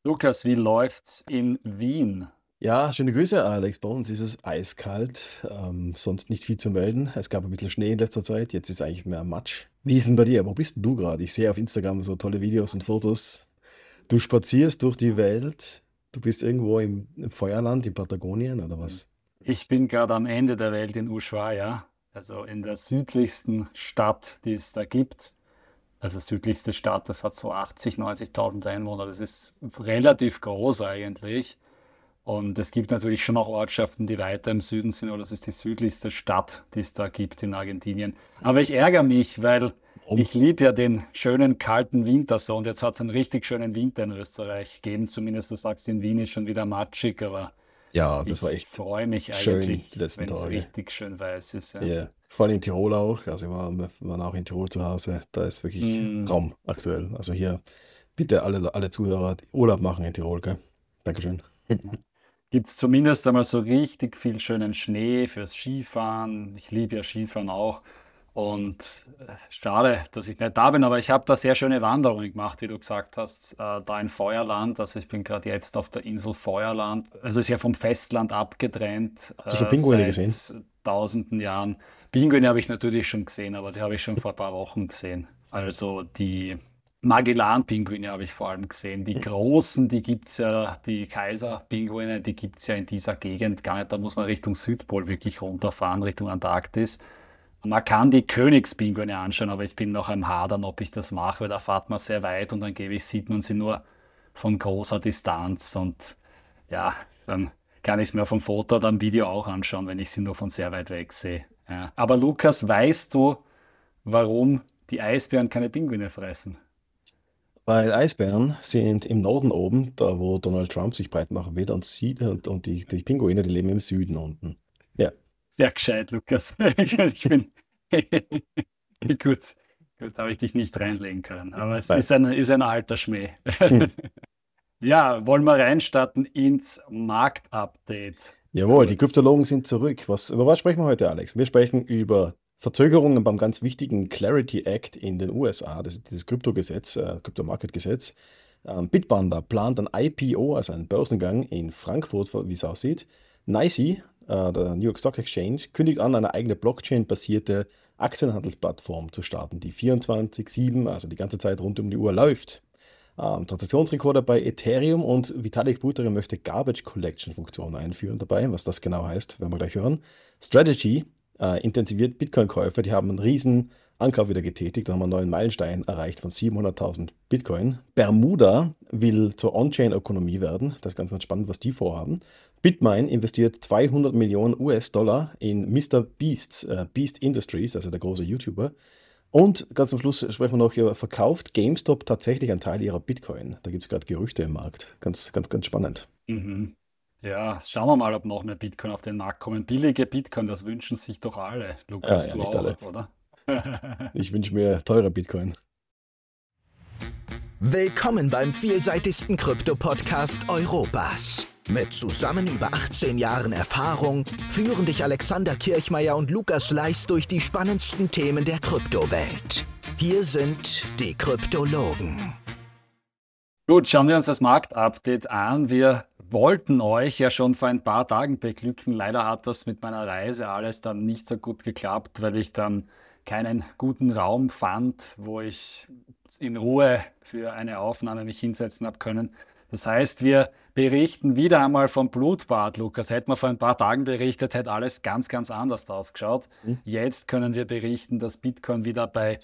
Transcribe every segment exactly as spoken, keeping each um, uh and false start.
Lukas, wie läuft's in Wien? Ja, schöne Grüße, Alex. Bei uns ist es eiskalt, ähm, sonst nicht viel zu melden. Es gab ein bisschen Schnee in letzter Zeit, jetzt ist eigentlich mehr Matsch. Wie ist denn bei dir? Wo bist denn du gerade? Ich sehe auf Instagram so tolle Videos und Fotos. Du spazierst durch die Welt. Du bist irgendwo im, im Feuerland, in Patagonien oder was? Ich bin gerade am Ende der Welt in Ushuaia, also in der südlichsten Stadt, die es da gibt. Also südlichste Stadt, das hat so achtzig, neunzigtausend Einwohner. Das ist relativ groß eigentlich. Und es gibt natürlich schon auch Ortschaften, die weiter im Süden sind, aber das ist die südlichste Stadt, die es da gibt in Argentinien. Aber ich ärgere mich, weil Warum? ich liebe ja den schönen kalten Winter so und jetzt hat es einen richtig schönen Winter in Österreich gegeben. Zumindest du sagst, in Wien ist schon wieder matschig, aber Ja, das war ich echt freue mich schön die eigentlich, letzten wenn es Tage. richtig schön weiß ist. Ja. Ja, vor allem in Tirol auch. Also wir waren, wir waren auch in Tirol zu Hause. Da ist wirklich Mm. Traum aktuell. Also hier bitte alle, alle Zuhörer Urlaub machen in Tirol, gell? Dankeschön. Gibt es zumindest einmal so richtig viel schönen Schnee fürs Skifahren. Ich liebe ja Skifahren auch. Und äh, schade, dass ich nicht da bin, aber ich habe da sehr schöne Wanderungen gemacht, wie du gesagt hast, äh, da in Feuerland. Also ich bin gerade jetzt auf der Insel Feuerland. Also ist ja vom Festland abgetrennt Hast du schon äh, Pinguine gesehen? seit tausenden Jahren. Pinguine habe ich natürlich schon gesehen, aber die habe ich schon vor ein paar Wochen gesehen. Also die Magellan-Pinguine habe ich vor allem gesehen. Die großen, die gibt es ja, die Kaiser-Pinguine, die gibt es ja in dieser Gegend gar nicht. Da muss man Richtung Südpol wirklich runterfahren, Richtung Antarktis. Man kann die Königspinguine anschauen, aber ich bin noch am Hadern, ob ich das mache, weil da fährt man sehr weit und angeblich sieht man sie nur von großer Distanz. Und ja, dann kann ich es mir vom Foto oder am Video auch anschauen, wenn ich sie nur von sehr weit weg sehe. Ja. Aber Lukas, weißt du, warum die Eisbären keine Pinguine fressen? Weil Eisbären sind im Norden oben, da wo Donald Trump sich breit machen will, und, sie, und, und die, die Pinguine, die leben im Süden unten. Ja. Sehr gescheit, Lukas. Ich bin gut. Gut, habe ich dich nicht reinlegen können. Aber es Nein. ist ein, ist ein alter Schmäh. Hm. Ja, wollen wir reinstarten ins Marktupdate. Jawohl, die Kurz. Kryptologen sind zurück. Was, über was sprechen wir heute, Alex? Wir sprechen über Verzögerungen beim ganz wichtigen Clarity Act in den U S A, das ist dieses Kryptogesetz, äh, Kryptomarktgesetz. Ähm, Bitpanda plant ein I P O, also einen Börsengang in Frankfurt, wie es aussieht. NYSE, äh, der New York Stock Exchange, kündigt an, eine eigene Blockchain-basierte Aktienhandelsplattform zu starten, die vierundzwanzig sieben, also die ganze Zeit rund um die Uhr läuft. Ähm, Transaktionsrekorder bei Ethereum und Vitalik Buterin möchte Garbage Collection Funktion einführen dabei. Was das genau heißt, werden wir gleich hören. Strategy äh, intensiviert Bitcoin-Käufer, die haben einen riesen Ankauf wieder getätigt, da haben wir einen neuen Meilenstein erreicht von siebenhunderttausend Bitcoin. Bermuda will zur On-Chain-Ökonomie werden. Das ist ganz, ganz spannend, was die vorhaben. Bitmain investiert zweihundert Millionen U S-Dollar in Mister Beasts, äh, Beast Industries, also der große YouTuber. Und ganz zum Schluss sprechen wir noch hier, verkauft GameStop tatsächlich einen Teil ihrer Bitcoin? Da gibt es gerade Gerüchte im Markt. Ganz, ganz, ganz spannend. Mhm. Ja, schauen wir mal, ob noch mehr Bitcoin auf den Markt kommen. Billige Bitcoin, das wünschen sich doch alle. Ah Lukas, ja, du nicht alle. auch, oder? Ich wünsche mir teure Bitcoin. Willkommen beim vielseitigsten Krypto-Podcast Europas. Mit zusammen über achtzehn Jahren Erfahrung führen dich Alexander Kirchmeier und Lukas Leis durch die spannendsten Themen der Kryptowelt. Hier sind die Kryptologen. Gut, schauen wir uns das Marktupdate an. Wir wollten euch ja schon vor ein paar Tagen beglücken. Leider hat das mit meiner Reise alles dann nicht so gut geklappt, weil ich dann keinen guten Raum fand, wo ich in Ruhe für eine Aufnahme mich hinsetzen habe können. Das heißt, wir berichten wieder einmal vom Blutbad, Lukas. Hätten wir vor ein paar Tagen berichtet, hätte alles ganz, ganz anders ausgeschaut. Hm? Jetzt können wir berichten, dass Bitcoin wieder bei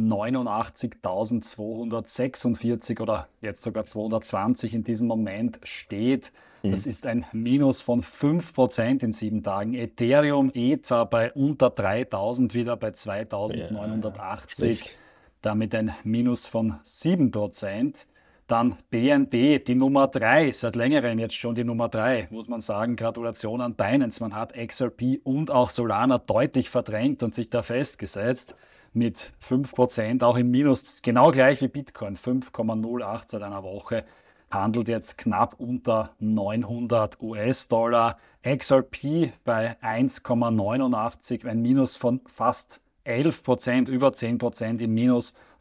neunundachtzigtausendzweihundertsechsundvierzig oder jetzt sogar zweihundertzwanzig in diesem Moment steht. Das Mhm. ist ein Minus von fünf Prozent in sieben Tagen. Ethereum, Ether bei unter dreitausend, wieder bei Ja, zweitausendneunhundertachtzig, schlecht. damit ein Minus von sieben Prozent. Dann B N B, die Nummer drei, seit längerem jetzt schon die Nummer drei, muss man sagen. Gratulation an Binance. Man hat X R P und auch Solana deutlich verdrängt und sich da festgesetzt mit fünf Prozent, auch im Minus, genau gleich wie Bitcoin, fünf Komma null acht seit einer Woche, handelt jetzt knapp unter neunhundert U S-Dollar. X R P bei eins Komma neunundachtzig, ein Minus von fast elf Prozent, über zehn Prozent im Minus.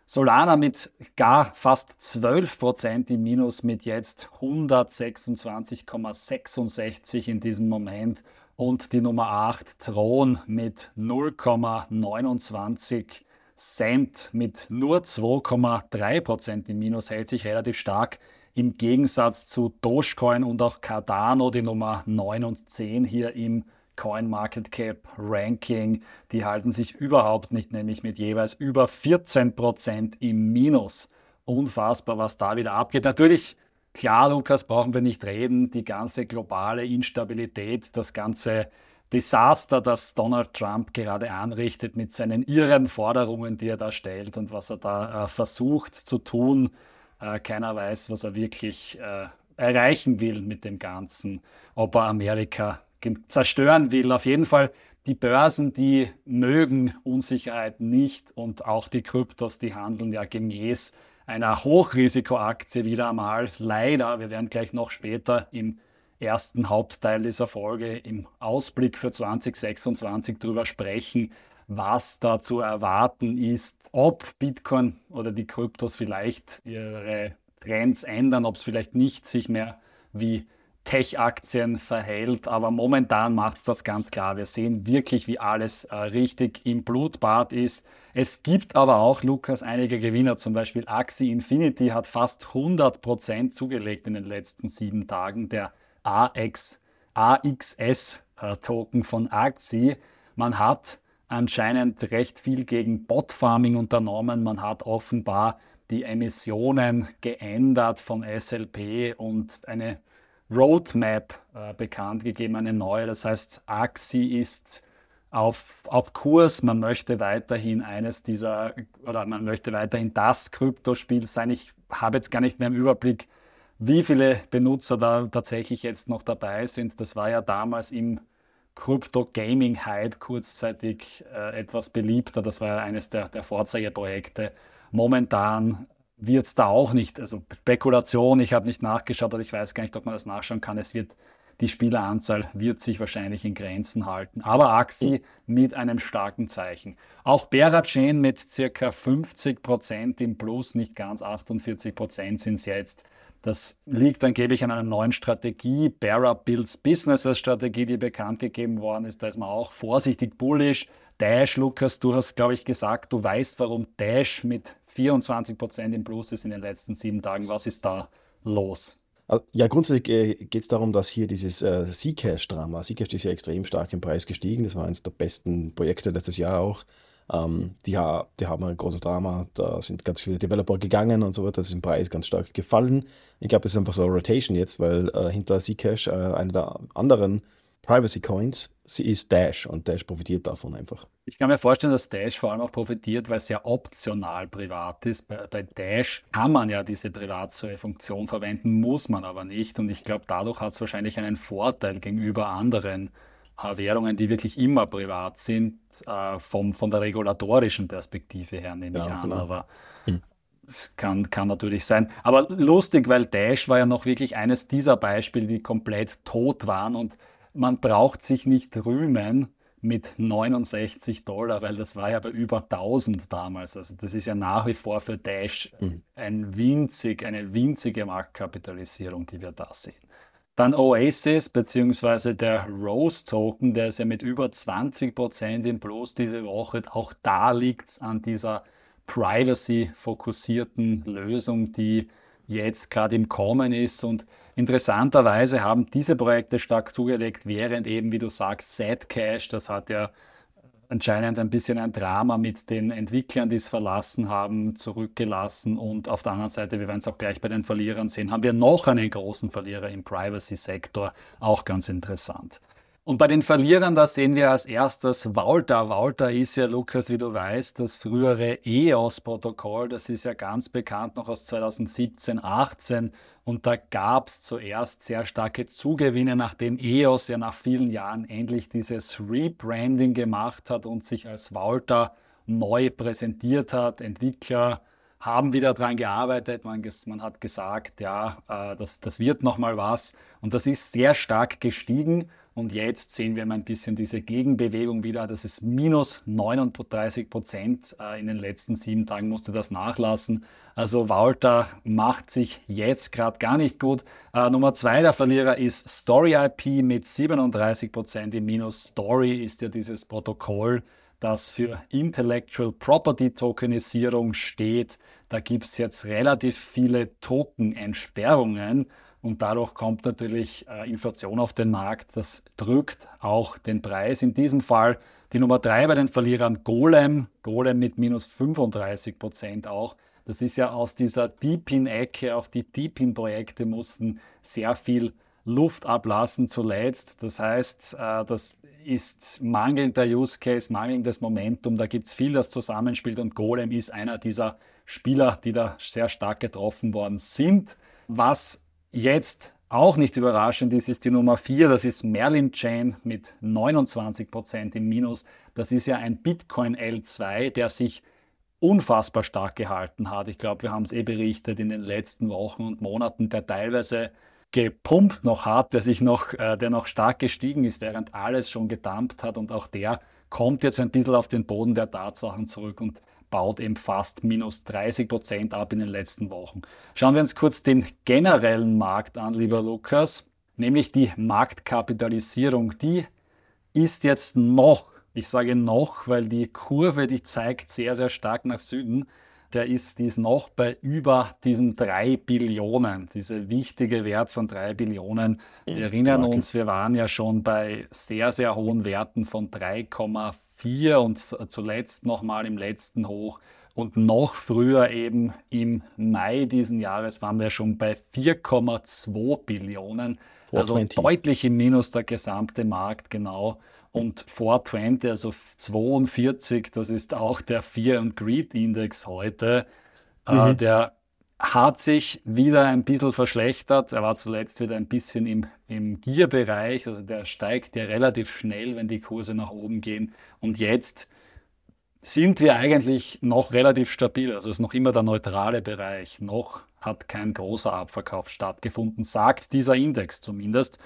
Solana mit gar fast zwölf Prozent im Minus mit jetzt hundertsechsundzwanzig Komma sechsundsechzig in diesem Moment. Und die Nummer acht, Tron, mit null Komma neunundzwanzig Cent mit nur zwei Komma drei Prozent im Minus, hält sich relativ stark. Im Gegensatz zu Dogecoin und auch Cardano, die Nummer neun und zehn hier im CoinMarketCap Ranking, die halten sich überhaupt nicht, nämlich mit jeweils über vierzehn Prozent im Minus. Unfassbar, was da wieder abgeht. Natürlich, klar, Lukas, brauchen wir nicht reden, die ganze globale Instabilität, das ganze Desaster, das Donald Trump gerade anrichtet mit seinen irren Forderungen, die er da stellt und was er da äh, versucht zu tun. Äh, keiner weiß, was er wirklich äh, erreichen will mit dem Ganzen, ob er Amerika zerstören will. Auf jeden Fall, die Börsen, die mögen Unsicherheit nicht und auch die Kryptos, die handeln ja gemäß einer Hochrisikoaktie wieder einmal. Leider, wir werden gleich noch später im ersten Hauptteil dieser Folge im Ausblick für zwanzig sechsundzwanzig darüber sprechen, was da zu erwarten ist, ob Bitcoin oder die Kryptos vielleicht ihre Trends ändern, ob es vielleicht nicht sich mehr wie Tech-Aktien verhält, aber momentan macht es das ganz klar. Wir sehen wirklich, wie alles äh, richtig im Blutbad ist. Es gibt aber auch, Lukas, einige Gewinner, zum Beispiel Axie Infinity hat fast hundert Prozent zugelegt in den letzten sieben Tagen, der A X, A X S-Token von Axie. Man hat anscheinend recht viel gegen Bot-Farming unternommen. Man hat offenbar die Emissionen geändert von S L P und eine Roadmap äh, bekannt gegeben, eine neue. Das heißt, Axie ist auf, auf Kurs. Man möchte weiterhin eines dieser, oder man möchte weiterhin das Kryptospiel sein. Ich habe jetzt gar nicht mehr im Überblick, wie viele Benutzer da tatsächlich jetzt noch dabei sind. Das war ja damals im Crypto-Gaming-Hype kurzzeitig äh, etwas beliebter. Das war ja eines der, der Vorzeigeprojekte. Momentan wird es da auch nicht, also Spekulation, ich habe nicht nachgeschaut oder ich weiß gar nicht, ob man das nachschauen kann. Es wird, die Spieleranzahl wird sich wahrscheinlich in Grenzen halten. Aber Axie mit einem starken Zeichen. Auch Berachain mit circa fünfzig Prozent im Plus, nicht ganz achtundvierzig Prozent sind es jetzt. Das liegt angeblich an einer neuen Strategie, Bera Builds Business als Strategie, die bekannt gegeben worden ist. Da ist man auch vorsichtig bullish. Dash, Lukas, du hast, glaube ich, gesagt, du weißt, warum Dash mit vierundzwanzig Prozent im Plus ist in den letzten sieben Tagen. Was ist da los? Ja, grundsätzlich äh, geht es darum, dass hier dieses äh, Zcash-Drama, Zcash ist ja extrem stark im Preis gestiegen, das war eines der besten Projekte letztes Jahr auch. Ähm, die, ha die haben ein großes Drama, da sind ganz viele Developer gegangen und so weiter, das ist im Preis ganz stark gefallen. Ich glaube, es ist einfach so eine Rotation jetzt, weil äh, hinter Zcash äh, einer der anderen Privacy Coins, sie ist Dash und Dash profitiert davon einfach. Ich kann mir vorstellen, dass Dash vor allem auch profitiert, weil es ja optional privat ist. Bei, bei Dash kann man ja diese Privatsphäre-Funktion verwenden, muss man aber nicht. Und ich glaube, dadurch hat es wahrscheinlich einen Vorteil gegenüber anderen äh, Währungen, die wirklich immer privat sind, äh, vom, von der regulatorischen Perspektive her, nehme ich Ja, an. genau. Aber Hm. es kann, kann natürlich sein. Aber lustig, weil Dash war ja noch wirklich eines dieser Beispiele, die komplett tot waren. Und man braucht sich nicht rühmen mit neunundsechzig Dollar, weil das war ja bei über tausend damals. Also das ist ja nach wie vor für Dash Mhm. ein winzig, eine winzige Marktkapitalisierung, die wir da sehen. Dann Oasis bzw. der Rose Token, der ist ja mit über zwanzig Prozent im Plus diese Woche. Auch da liegt es an dieser privacy-fokussierten Lösung, die jetzt gerade im Kommen ist. Und interessanterweise haben diese Projekte stark zugelegt, während eben, wie du sagst, Zcash, das hat ja anscheinend ein bisschen ein Drama mit den Entwicklern, die es verlassen haben, zurückgelassen. Und auf der anderen Seite, wir werden es auch gleich bei den Verlierern sehen, haben wir noch einen großen Verlierer im Privacy-Sektor, auch ganz interessant. Und bei den Verlierern, da sehen wir als erstes Vaulta. Vaulta ist ja, Lukas, wie du weißt, das frühere E O S-Protokoll. Das ist ja ganz bekannt noch aus zweitausendsiebzehn, achtzehn. Und da gab es zuerst sehr starke Zugewinne, nachdem E O S ja nach vielen Jahren endlich dieses Rebranding gemacht hat und sich als Vaulta neu präsentiert hat. Entwickler haben wieder daran gearbeitet. Man, man hat gesagt, ja, äh, das, das wird nochmal was. Und das ist sehr stark gestiegen. Und jetzt sehen wir mal ein bisschen diese Gegenbewegung wieder. Das ist minus neununddreißig Prozent. Äh, in den letzten sieben Tagen musste das nachlassen. Also Walter macht sich jetzt gerade gar nicht gut. Äh, Nummer zwei der Verlierer ist Story I P mit siebenunddreißig Prozent im Minus. Story ist ja dieses Protokoll, das für Intellectual Property Tokenisierung steht. Da gibt es jetzt relativ viele Token-Entsperrungen. Und dadurch kommt natürlich äh, Inflation auf den Markt. Das drückt auch den Preis. In diesem Fall die Nummer drei bei den Verlierern Golem. Golem mit minus fünfunddreißig Prozent auch. Das ist ja aus dieser Deepin-Ecke. Auch die Deepin-Projekte mussten sehr viel Luft ablassen zuletzt. Das heißt, äh, das ist mangelnder Use Case, mangelndes Momentum. Da gibt es viel, das zusammenspielt. Und Golem ist einer dieser Spieler, die da sehr stark getroffen worden sind. Was jetzt auch nicht überraschend ist, ist die Nummer vier, das ist Merlin Chain mit neunundzwanzig Prozent im Minus. Das ist ja ein Bitcoin L zwei, der sich unfassbar stark gehalten hat. Ich glaube, wir haben es eh berichtet in den letzten Wochen und Monaten, der teilweise gepumpt noch hat, der sich noch, äh, der noch stark gestiegen ist, während alles schon gedumpt hat, und auch der kommt jetzt ein bisschen auf den Boden der Tatsachen zurück und baut eben fast minus dreißig Prozent ab in den letzten Wochen. Schauen wir uns kurz den generellen Markt an, lieber Lukas, nämlich die Marktkapitalisierung. Die ist jetzt noch, ich sage noch, weil die Kurve, die zeigt sehr, sehr stark nach Süden, der ist, die ist noch bei über diesen drei Billionen, diese wichtige Wert von drei Billionen. Wir erinnern Danke. uns, wir waren ja schon bei sehr, sehr hohen Werten von drei Komma vier und zuletzt nochmal im letzten Hoch. Und noch früher eben im Mai diesen Jahres waren wir schon bei vier Komma zwei Billionen. Also vierhundertzwanzig. deutlich im Minus der gesamte Markt, genau. Und vierhundertzwanzig, also zweiundvierzig, das ist auch der Fear and Greed Index heute. Äh, Mhm. der hat sich wieder ein bisschen verschlechtert. Er war zuletzt wieder ein bisschen im, im Gier-Bereich. Also der steigt ja relativ schnell, wenn die Kurse nach oben gehen. Und jetzt sind wir eigentlich noch relativ stabil. Also es ist noch immer der neutrale Bereich. Noch hat kein großer Abverkauf stattgefunden, sagt dieser Index zumindest.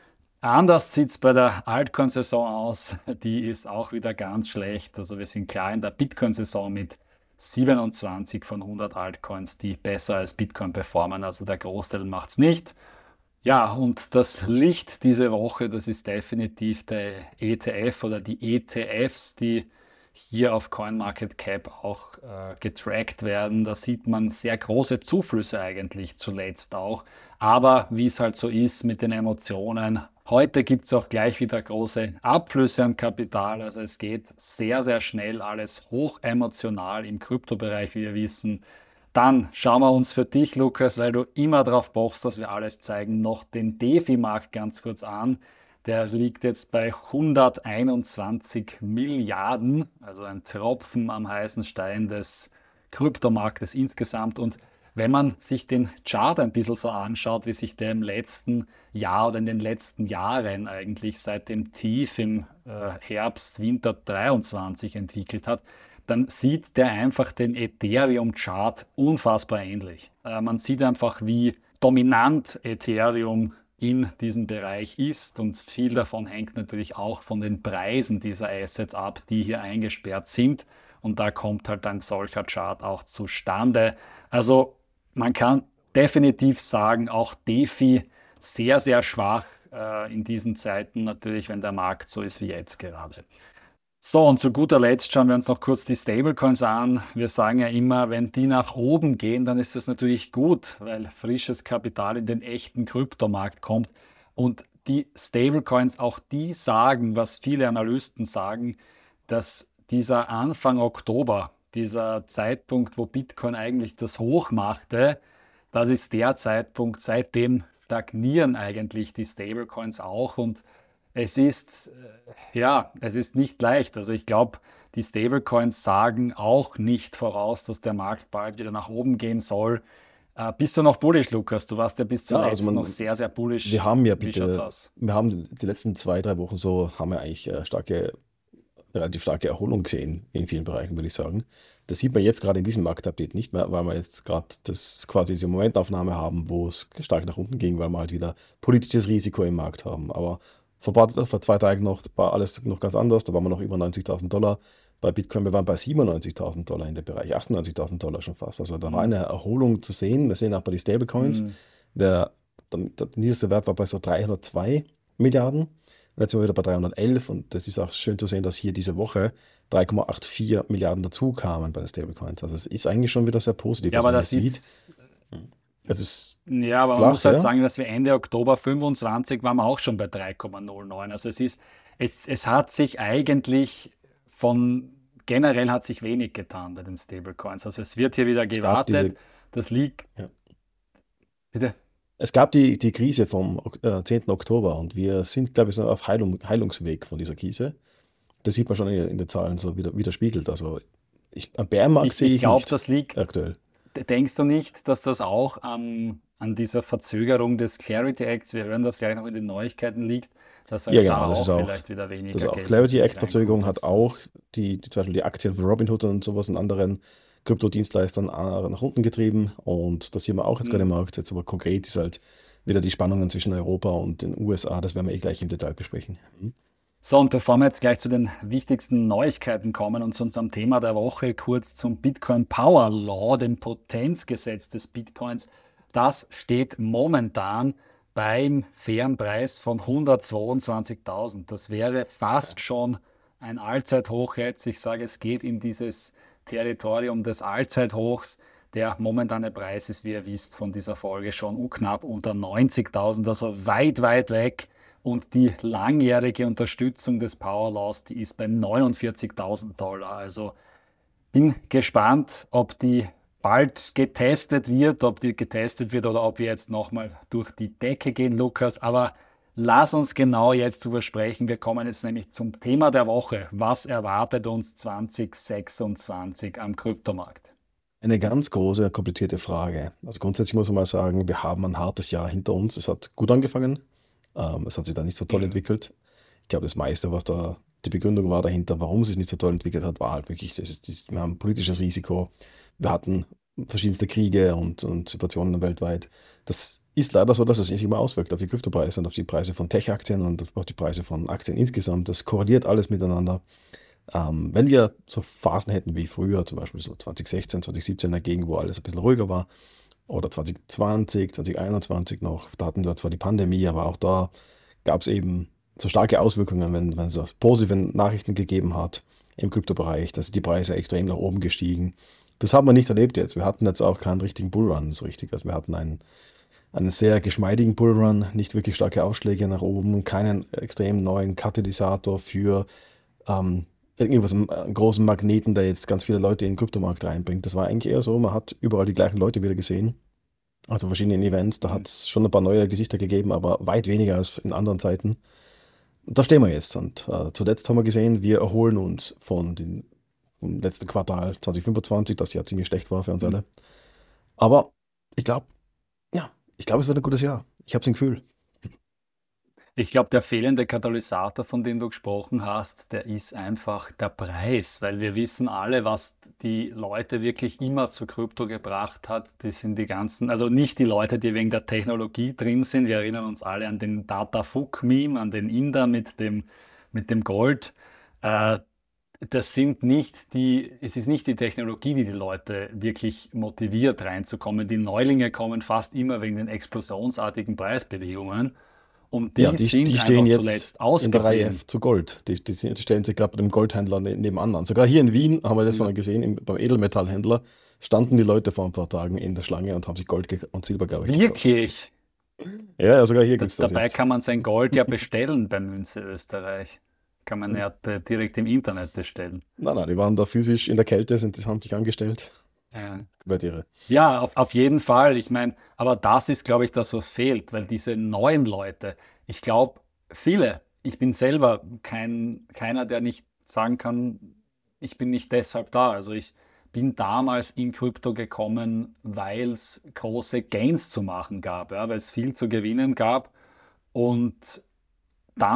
Anders sieht es bei der Altcoin-Saison aus. Die ist auch wieder ganz schlecht. Also wir sind klar in der Bitcoin-Saison mit siebenundzwanzig von hundert Altcoins, die besser als Bitcoin performen. Also der Großteil macht es nicht. Ja, und das Licht diese Woche, das ist definitiv der E T F oder die E T Fs, die hier auf CoinMarketCap auch äh, getrackt werden. Da sieht man sehr große Zuflüsse eigentlich zuletzt auch. Aber wie es halt so ist mit den Emotionen, heute gibt es auch gleich wieder große Abflüsse an Kapital. Also es geht sehr, sehr schnell, alles hoch emotional im Kryptobereich, wie wir wissen. Dann schauen wir uns für dich, Lukas, weil du immer darauf pochst, dass wir alles zeigen, noch den DeFi-Markt ganz kurz an. Der liegt jetzt bei hunderteinundzwanzig Milliarden, also ein Tropfen am heißen Stein des Kryptomarktes insgesamt. Und wenn man sich den Chart ein bisschen so anschaut, wie sich der im letzten Jahr oder in den letzten Jahren eigentlich seit dem Tief im äh, Herbst, Winter dreiundzwanzig entwickelt hat, dann sieht der einfach den Ethereum-Chart unfassbar ähnlich. Äh, man sieht einfach, wie dominant Ethereum in diesem Bereich ist, und viel davon hängt natürlich auch von den Preisen dieser Assets ab, die hier eingesperrt sind, und da kommt halt ein solcher Chart auch zustande. Also man kann definitiv sagen, auch DeFi sehr, sehr schwach äh, in diesen Zeiten, natürlich, wenn der Markt so ist wie jetzt gerade. So, und zu guter Letzt schauen wir uns noch kurz die Stablecoins an. Wir sagen ja immer, wenn die nach oben gehen, dann ist das natürlich gut, weil frisches Kapital in den echten Kryptomarkt kommt. Und die Stablecoins, auch die sagen, was viele Analysten sagen, dass dieser Anfang Oktober, dieser Zeitpunkt, wo Bitcoin eigentlich das Hoch machte, das ist der Zeitpunkt, seitdem stagnieren eigentlich die Stablecoins auch, und es ist, ja, es ist nicht leicht. Also ich glaube, die Stablecoins sagen auch nicht voraus, dass der Markt bald wieder nach oben gehen soll. Äh, bist du noch bullish, Lukas? Du warst ja bis Ja, zuletzt also man, noch sehr, sehr bullish. wir haben ja Wie schaut's bitte, aus? wir haben die letzten zwei, drei Wochen so, haben wir eigentlich äh, starke relativ starke Erholung gesehen in vielen Bereichen, würde ich sagen. Das sieht man jetzt gerade in diesem Marktupdate nicht mehr, weil wir jetzt gerade das quasi diese Momentaufnahme haben, wo es stark nach unten ging, weil wir halt wieder politisches Risiko im Markt haben. Aber vor, paar, vor zwei Tagen noch war alles noch ganz anders. Da waren wir noch über neunzigtausend Dollar bei Bitcoin. Wir waren bei siebenundneunzigtausend Dollar in dem Bereich, achtundneunzigtausend Dollar schon fast. Also da war eine Erholung zu sehen. Wir sehen auch bei den Stablecoins, Mhm. der, der, der niedrigste Wert war bei so dreihundertzwei Milliarden. Und jetzt sind wir wieder bei dreihundertelf und das ist auch schön zu sehen, dass hier diese Woche drei Komma vierundachtzig Milliarden dazu kamen bei den Stablecoins. Also es ist eigentlich schon wieder sehr positiv, Ja, was aber man das hier sieht. ist, Es ist ja, aber man flach, muss halt ja. sagen, dass wir Ende Oktober fünfundzwanzig waren wir auch schon bei drei Komma null neun. Also es ist, es, es hat sich eigentlich von, generell hat sich wenig getan bei den Stablecoins. Also es wird hier wieder Es gab diese, gewartet. Das liegt, ja. bitte. Es gab die, die Krise vom Ok- äh, zehnten Oktober und wir sind, glaube ich, so auf Heilung, Heilungsweg von dieser Krise. Das sieht man schon in, in den Zahlen so wieder, widerspiegelt. Also ich, am Bärenmarkt Ich, sehe ich ich glaube, nicht das liegt, aktuell. denkst du nicht, dass das auch am, an dieser Verzögerung des Clarity Acts, wir hören das gleich noch in den Neuigkeiten, liegt, dass Ja, halt da genau, das ist auch auch, vielleicht wieder das ist weniger auch Geld Clarity natürlich Act Verzögerung reinkommt hat jetzt dann. auch die, die, zum Beispiel die Aktien von Robinhood und sowas und anderen Kryptodienstleistern äh, nach unten getrieben und das sehen wir auch jetzt gerade im Hm. Markt. Jetzt aber konkret ist halt wieder die Spannungen zwischen Europa und den U S A, das werden wir eh gleich im Detail besprechen. Mhm. So, und bevor wir jetzt gleich zu den wichtigsten Neuigkeiten kommen und zu unserem Thema der Woche kurz zum Bitcoin Power Law, dem Potenzgesetz des Bitcoins, das steht momentan beim fairen Preis von hundertzweiundzwanzigtausend. Das wäre fast schon ein Allzeithoch jetzt. Ich sage, es geht in dieses Territorium des Allzeithochs. Der momentane Preis ist, wie ihr wisst, von dieser Folge schon knapp unter neunzigtausend, also weit, weit weg. Und die langjährige Unterstützung des Power Laws, die ist bei neunundvierzigtausend Dollar. Also bin gespannt, ob die bald getestet wird, ob die getestet wird oder ob wir jetzt nochmal durch die Decke gehen, Lukas. Aber lass uns genau jetzt drüber sprechen. Wir kommen jetzt nämlich zum Thema der Woche. Was erwartet uns zwanzig sechsundzwanzig am Kryptomarkt? Eine ganz große, komplizierte Frage. Also grundsätzlich muss man mal sagen, wir haben ein hartes Jahr hinter uns. Es hat gut angefangen. Ähm, es hat sich da nicht so toll Mhm. entwickelt. Ich glaube, das meiste, was da die Begründung war dahinter, warum es sich nicht so toll entwickelt hat, war halt wirklich, das ist, das, wir haben politisches Risiko. Wir hatten verschiedenste Kriege und, und Situationen weltweit. Das ist leider so, dass es sich immer auswirkt auf die Kryptopreise und auf die Preise von Tech-Aktien und auf die Preise von Aktien insgesamt. Das korreliert alles miteinander. Ähm, wenn wir so Phasen hätten wie früher, zum Beispiel so zwanzig sechzehn, zwanzig siebzehn dagegen, wo alles ein bisschen ruhiger war, oder zwanzig zwanzig, zwanzig einundzwanzig noch, da hatten wir zwar die Pandemie, aber auch da gab es eben so starke Auswirkungen, wenn, wenn es so positive Nachrichten gegeben hat im Kryptobereich, da sind die Preise extrem nach oben gestiegen. Das haben wir nicht erlebt jetzt. Wir hatten jetzt auch keinen richtigen Bullrun so richtig. Also wir hatten einen, einen sehr geschmeidigen Bullrun, nicht wirklich starke Ausschläge nach oben, keinen extrem neuen Katalysator für ähm, irgendwas, einen großen Magneten, der jetzt ganz viele Leute in den Kryptomarkt reinbringt. Das war eigentlich eher so, man hat überall die gleichen Leute wieder gesehen. Also verschiedenen Events, da hat es schon ein paar neue Gesichter gegeben, aber weit weniger als in anderen Zeiten. Und da stehen wir jetzt. Und äh, zuletzt haben wir gesehen, wir erholen uns von den, vom letzten Quartal zwanzig fünfundzwanzig, das ja ziemlich schlecht war für uns alle. Aber ich glaube, ja, ich glaube, es wird ein gutes Jahr. Ich habe es im Gefühl. Ich glaube, der fehlende Katalysator, von dem du gesprochen hast, der ist einfach der Preis, weil wir wissen alle, was die Leute wirklich immer zu Krypto gebracht hat. Das sind die ganzen, also nicht die Leute, die wegen der Technologie drin sind. Wir erinnern uns alle an den Datafuck-Meme, an den Inder mit dem, mit dem Gold. Äh, das sind nicht die, es ist nicht die Technologie, die die Leute wirklich motiviert reinzukommen. Die Neulinge kommen fast immer wegen den explosionsartigen Preisbewegungen. Und Ja, die die, sind die stehen einfach jetzt zuletzt in der Reihe ausgeblieben. zu Gold. Die, die, sind- die stellen sich gerade bei dem Goldhändler ne- nebenan an. Sogar hier in Wien haben wir das Ja. mal gesehen, im, beim Edelmetallhändler standen die Leute vor ein paar Tagen in der Schlange und haben sich Gold ge- und Silber, glaube ich, gekauft. Wirklich. Ja, ja, sogar hier Da, gibt es das dabei jetzt. kann man sein Gold ja bestellen bei Münze Österreich. Kann man ja äh, direkt im Internet bestellen. Nein, nein, die waren da physisch in der Kälte, sind, haben sich angestellt. Ja, Komplett irre. ja auf, auf jeden Fall. Ich meine, aber das ist, glaube ich, das, was fehlt, weil diese neuen Leute, ich glaube, viele, ich bin selber kein, keiner, der nicht sagen kann, ich bin nicht deshalb da. Also ich bin damals in Krypto gekommen, weil es große Gains zu machen gab, ja, weil es viel zu gewinnen gab. Und dann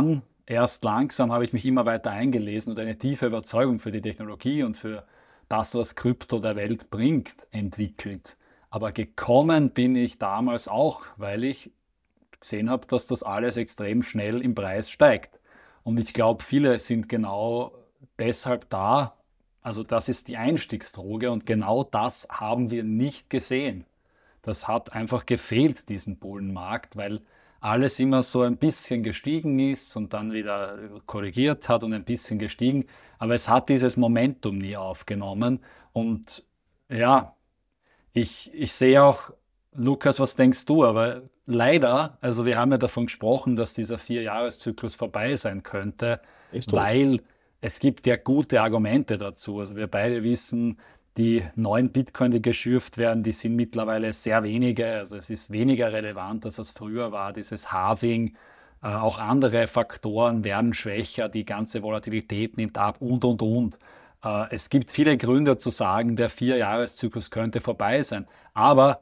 erst langsam habe ich mich immer weiter eingelesen und eine tiefe Überzeugung für die Technologie und für das, was Krypto der Welt bringt, entwickelt. Aber gekommen bin ich damals auch, weil ich gesehen habe, dass das alles extrem schnell im Preis steigt. Und ich glaube, viele sind genau deshalb da. Also das ist die Einstiegsdroge und genau das haben wir nicht gesehen. Das hat einfach gefehlt, diesen Bullenmarkt, weil alles immer so ein bisschen gestiegen ist und dann wieder korrigiert hat und ein bisschen gestiegen. Aber es hat dieses Momentum nie aufgenommen. Und ja, ich, ich sehe auch, Lukas, was denkst du? Aber leider, also wir haben ja davon gesprochen, dass dieser Vierjahreszyklus vorbei sein könnte, Ist tot. weil es gibt ja gute Argumente dazu. Also wir beide wissen, die neuen Bitcoin, die geschürft werden, die sind mittlerweile sehr wenige. Also es ist weniger relevant, als es früher war, dieses Halving. Äh, auch andere Faktoren werden schwächer, die ganze Volatilität nimmt ab und, und, und. Äh, es gibt viele Gründe zu sagen, der Vierjahreszyklus könnte vorbei sein. Aber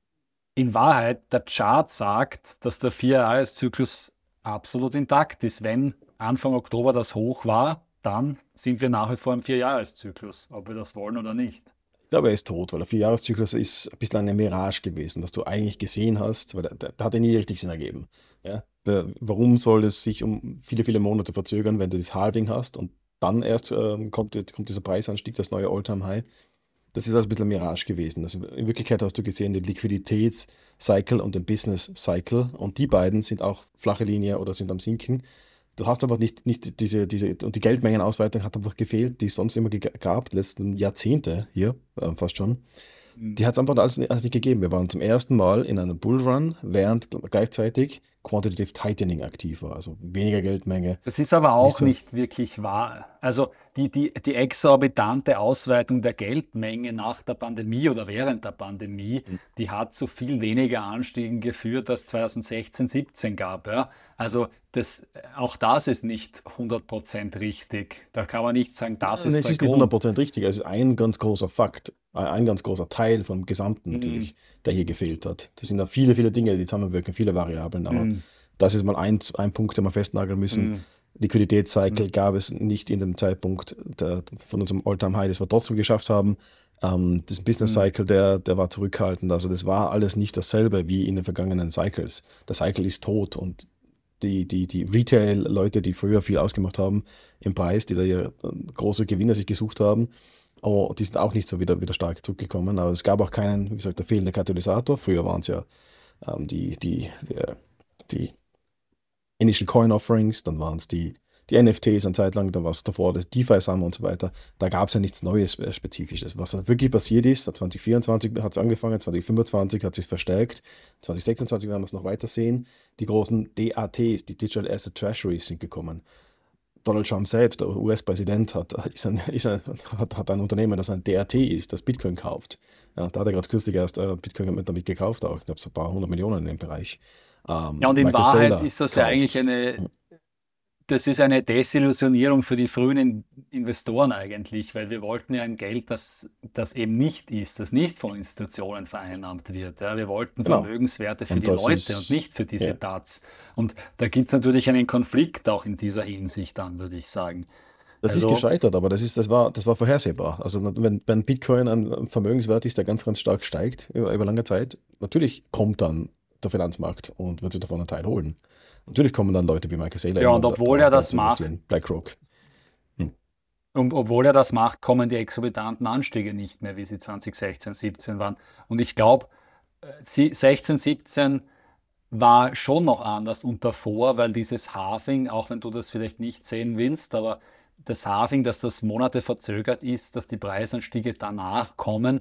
in Wahrheit, der Chart sagt, dass der Vierjahreszyklus absolut intakt ist. Wenn Anfang Oktober das Hoch war, dann sind wir nach wie vor im Vierjahreszyklus, ob wir das wollen oder nicht. Ich glaube, er ist tot, weil der Vierjahreszyklus ist ein bisschen eine Mirage gewesen, was du eigentlich gesehen hast, weil der, der, der hat ja nie richtig Sinn ergeben. Ja? Der, warum soll es sich um viele, viele Monate verzögern, wenn du das Halving hast und dann erst ähm, kommt, kommt dieser Preisanstieg, das neue All-Time-High? Das ist also ein bisschen ein Mirage gewesen. Also in Wirklichkeit hast du gesehen den Liquiditätscycle und den Business-Cycle und die beiden sind auch flache Linie oder sind am Sinken. Du hast aber nicht, nicht diese, diese, und die Geldmengenausweitung hat einfach gefehlt, die es sonst immer ge- gab, die letzten Jahrzehnte hier, äh, fast schon. Die hat es einfach alles, alles nicht gegeben. Wir waren zum ersten Mal in einem Bullrun, während gleichzeitig Quantitative Tightening aktiv war, also weniger Geldmenge. Das ist aber Nicht auch so, nicht wirklich wahr. Also die, die, die exorbitante Ausweitung der Geldmenge nach der Pandemie oder während der Pandemie, die hat zu viel weniger Anstiegen geführt, als zwanzig sechzehn, siebzehn gab. Ja? Also das, auch das ist nicht hundert Prozent richtig. Da kann man nicht sagen, das Nein, ist es der ist nicht hundert Grund. Prozent richtig. Es ist ein ganz großer Fakt, ein ein ganz großer Teil vom Gesamten Mm, natürlich, der hier gefehlt hat. Das sind ja viele, viele Dinge, die zusammenwirken, viele Variablen, aber mm, das ist mal ein, ein Punkt, den wir festnageln müssen. mm, Liquiditätscycle mm, gab es nicht in dem Zeitpunkt der, von unserem All-Time-High, das wir trotzdem geschafft haben. Ähm, das Business mm, Cycle, der, der war zurückhaltend. Also das war alles nicht dasselbe wie in den vergangenen Cycles. Der Cycle ist tot und die, die, die Retail-Leute, die früher viel ausgemacht haben im Preis, die da ja äh, große Gewinne sich gesucht haben, oh, die sind auch nicht so wieder, wieder stark zurückgekommen. Aber es gab auch keinen, wie gesagt, der fehlende Katalysator. Früher waren es ja ähm, die, die, die, die Initial Coin Offerings, dann waren es die, die N F Ts eine Zeit lang, dann war es davor das DeFi-Summer und so weiter. Da gab es ja nichts Neues, äh, Spezifisches. Was dann wirklich passiert ist, zwanzig vierundzwanzig hat es angefangen, zwanzig fünfundzwanzig hat es sich verstärkt, zwanzig sechsundzwanzig werden wir es noch weiter sehen. Die großen D A Ts, die Digital Asset Treasuries, sind gekommen. Donald Trump selbst, der U S-Präsident, hat, ist ein, ist ein, hat, hat ein Unternehmen, das ein D A T ist, das Bitcoin kauft. Ja, da hat er gerade kürzlich erst äh, Bitcoin damit gekauft, auch ich glaube so ein paar hundert Millionen in dem Bereich. Ja, Ähm, und in Michael Wahrheit Saylor ist das ja eigentlich kauft. eine, das ist eine Desillusionierung für die frühen In- Investoren eigentlich, weil wir wollten ja ein Geld, das, das eben nicht ist, das nicht von Institutionen vereinnahmt wird. Ja, wir wollten Genau. Vermögenswerte für Und die das Leute und ist, nicht für diese ja, D A Ts. Und da gibt es natürlich einen Konflikt auch in dieser Hinsicht dann, würde ich sagen. das ist Also, gescheitert, aber das ist, das war, das war vorhersehbar. Also wenn, wenn Bitcoin ein Vermögenswert ist, der ganz, ganz stark steigt über, über lange Zeit, natürlich kommt dann der Finanzmarkt und wird sich davon einen Teil holen. Natürlich kommen dann Leute wie Michael Saylor ja, und irgendwann obwohl drauf, er da das zu macht, investieren. BlackRock. Hm. und obwohl er das macht, kommen die exorbitanten Anstiege nicht mehr, wie sie zwanzig sechzehn, siebzehn waren. Und ich glaube, sechzehn, siebzehn war schon noch anders und davor, weil dieses Halving, auch wenn du das vielleicht nicht sehen willst, aber das Halving, dass das Monate verzögert ist, dass die Preisanstiege danach kommen,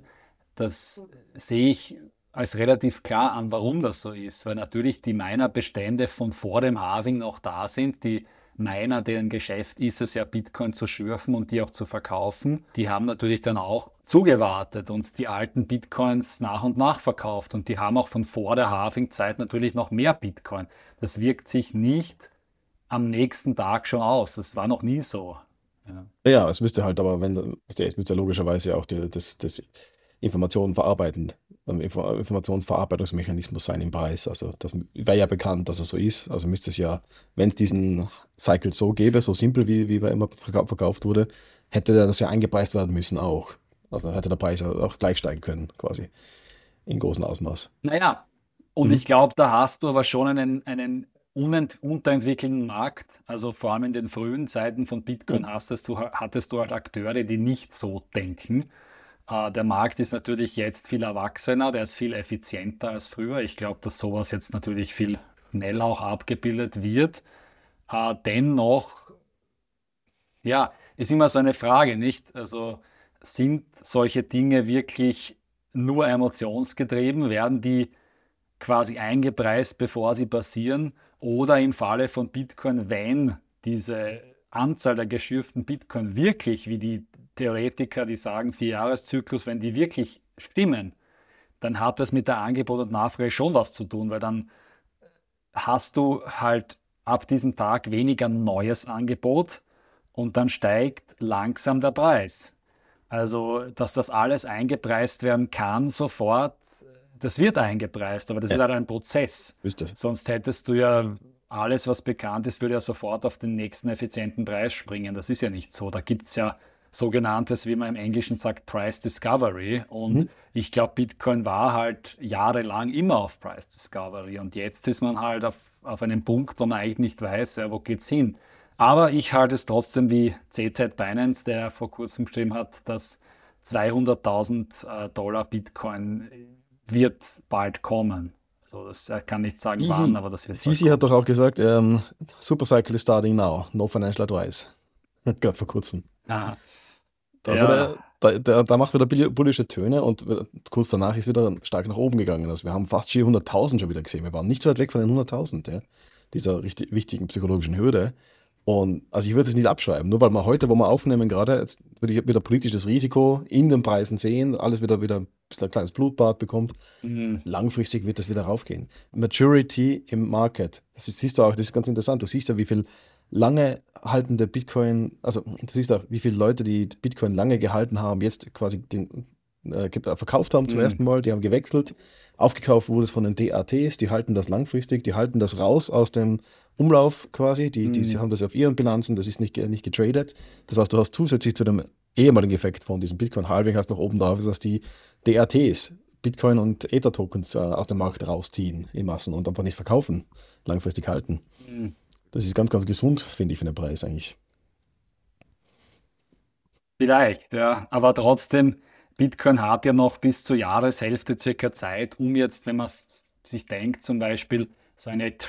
das sehe ich als relativ klar an, warum das so ist. Weil natürlich die Miner-Bestände von vor dem Halving noch da sind. Die Miner, deren Geschäft ist es ja, Bitcoin zu schürfen und die auch zu verkaufen, die haben natürlich dann auch zugewartet und die alten Bitcoins nach und nach verkauft. Und die haben auch von vor der Halving-Zeit natürlich noch mehr Bitcoin. Das wirkt sich nicht am nächsten Tag schon aus. Das war noch nie so. Ja. Ja, es müsste halt aber, wenn, es müsste logischerweise auch die, das, das Informationen verarbeiten ein Info- Informationsverarbeitungsmechanismus sein im Preis. Also das wäre ja bekannt, dass es so ist. Also müsste es ja, wenn es diesen Cycle so gäbe, so simpel wie, wie er immer verkau- verkauft wurde, hätte das ja eingepreist werden müssen auch. Also hätte der Preis auch gleich steigen können, quasi, in großem Ausmaß. Naja, und Mhm. ich glaube, da hast du aber schon einen, einen unent, unterentwickelten Markt. Also vor allem in den frühen Zeiten von Mhm. Bitcoin hattest du, hattest du halt Akteure, die nicht so denken. Äh, der Markt ist natürlich jetzt viel erwachsener, der ist viel effizienter als früher. Ich glaube, dass sowas jetzt natürlich viel schneller auch abgebildet wird. Äh, dennoch, ja, ist immer so eine Frage, nicht? Also sind solche Dinge wirklich nur emotionsgetrieben? Werden die quasi eingepreist, bevor sie passieren? Oder im Falle von Bitcoin, wenn diese Anzahl der geschürften Bitcoin wirklich, wie die Theoretiker, die sagen Vierjahreszyklus, wenn die wirklich stimmen, dann hat das mit der Angebot und Nachfrage schon was zu tun, weil dann hast du halt ab diesem Tag weniger neues Angebot und dann steigt langsam der Preis. Also, dass das alles eingepreist werden kann sofort, das wird eingepreist, aber das ist Ja, halt ein Prozess. wüsste. Sonst hättest du ja alles, was bekannt ist, würde ja sofort auf den nächsten effizienten Preis springen. Das ist ja nicht so. Da gibt es ja sogenanntes, wie man im Englischen sagt, Price Discovery. Und Mhm. ich glaube, Bitcoin war halt jahrelang immer auf Price Discovery. Und jetzt ist man halt auf, auf einem Punkt, wo man eigentlich nicht weiß, ja, wo geht's hin. Aber ich halte es trotzdem wie C Z Binance, der vor kurzem geschrieben hat, dass zweihunderttausend äh, Dollar Bitcoin wird bald kommen. Also das, er kann nicht sagen wann, Sisi, aber das wird bald Sisi hat kommen. doch auch gesagt, ähm, Supercycle is starting now, no financial advice. Gerade vor kurzem. Aha. Also Ja, der, der, der, der macht wieder bulli- bullische Töne und äh, kurz danach ist wieder stark nach oben gegangen. Also wir haben fast vierhunderttausend schon wieder gesehen. Wir waren nicht weit weg von den hunderttausend, ja, dieser richtig wichtigen psychologischen Hürde. Und also ich würde es nicht abschreiben, nur weil wir heute, wo wir aufnehmen gerade, jetzt würde ich wieder politisches Risiko in den Preisen sehen, alles wieder, wieder ein bisschen ein kleines Blutbad bekommt. mm, Langfristig wird das wieder raufgehen. Maturity im Market, das ist, siehst du auch, das ist ganz interessant. Du siehst ja, wie viel lange haltende Bitcoin, also du siehst auch, wie viele Leute, die Bitcoin lange gehalten haben, jetzt quasi den, äh, ge- verkauft haben zum mm, ersten Mal, die haben gewechselt, aufgekauft wurde es von den D A Ts, die halten das langfristig, die halten das raus aus dem Umlauf quasi, die, die sie mm, haben das auf ihren Bilanzen, das ist nicht, ge- nicht getradet. Das heißt, du hast zusätzlich zu dem ehemaligen Effekt von diesem Bitcoin-Halving hast noch oben drauf, dass die D A Ts Bitcoin und Ether-Tokens äh, aus dem Markt rausziehen in Massen und einfach nicht verkaufen, langfristig halten. mm. Das ist ganz, ganz gesund, finde ich, für den Preis eigentlich. Vielleicht, ja. Aber trotzdem, Bitcoin hat ja noch bis zur Jahreshälfte circa Zeit, um jetzt, wenn man s- sich denkt, zum Beispiel so eine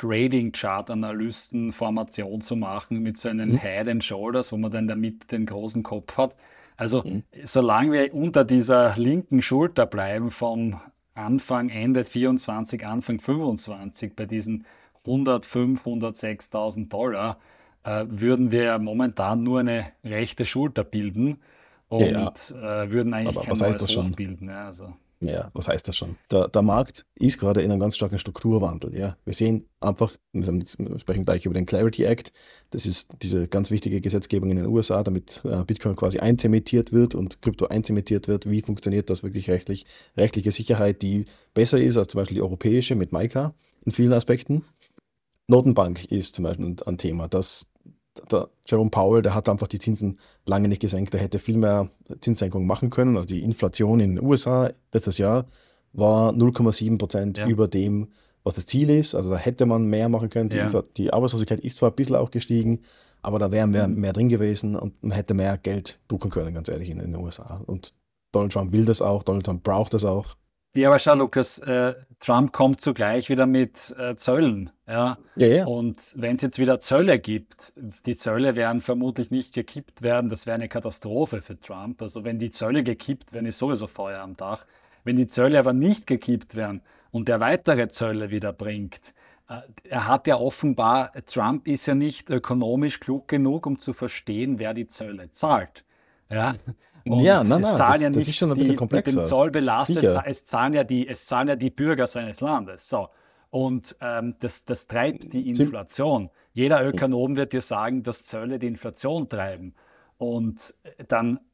Trading-Chart-Analysten-Formation zu machen mit so einem Mhm. Head and Shoulders, wo man dann in der Mitte den großen Kopf hat. Also, Mhm. solange wir unter dieser linken Schulter bleiben vom Anfang, Ende vierundzwanzig, Anfang fünfundzwanzig bei diesen hundertfünf, hundertsechstausend Dollar, äh, würden wir momentan nur eine rechte Schulter bilden Ja, ja, und äh, würden eigentlich aber kein was heißt neues das Hoch schon? bilden. Ja, also. Ja, was heißt das schon? Der, der Markt ist gerade in einem ganz starken Strukturwandel. Ja. Wir sehen einfach, wir haben jetzt- wir sprechen gleich über den Clarity Act. Das ist diese ganz wichtige Gesetzgebung in den U S A, damit äh, Bitcoin quasi einzementiert wird und Krypto einzementiert wird. Wie funktioniert das wirklich rechtlich? Rechtliche Sicherheit, die besser ist als zum Beispiel die europäische mit Mica in vielen Aspekten. Notenbank ist zum Beispiel ein, ein Thema. Das, der Jerome Powell, der hat einfach die Zinsen lange nicht gesenkt. Der hätte viel mehr Zinssenkungen machen können. Also die Inflation in den U S A letztes Jahr war null Komma sieben Prozent Ja, über dem, was das Ziel ist. Also da hätte man mehr machen können. Die, ja. Infl die Arbeitslosigkeit ist zwar ein bisschen auch gestiegen, aber da wären mehr, Mhm. mehr drin gewesen und man hätte mehr Geld drucken können, ganz ehrlich, in, in den U S A. Und Donald Trump will das auch, Donald Trump braucht das auch. Ja, aber schau, Lukas, äh, Trump kommt zugleich wieder mit äh, Zöllen. Ja? Ja, ja. Und wenn es jetzt wieder Zölle gibt, die Zölle werden vermutlich nicht gekippt werden, das wäre eine Katastrophe für Trump. Also wenn die Zölle gekippt werden, ist sowieso Feuer am Dach. Wenn die Zölle aber nicht gekippt werden und er weitere Zölle wieder bringt, äh, er hat ja offenbar, Trump ist ja nicht ökonomisch klug genug, um zu verstehen, wer die Zölle zahlt. Ja? Ja, Und na, es na, zahlen ja das, das ist schon nicht ein bisschen die mit dem komplexer. Zoll belastet, Sicher. es zahlen ja die, es zahlen ja die Bürger seines Landes. So. Und ähm, das, das treibt die Zim- Inflation. Jeder Ökonom wird dir sagen, dass Zölle die Inflation treiben. Und dann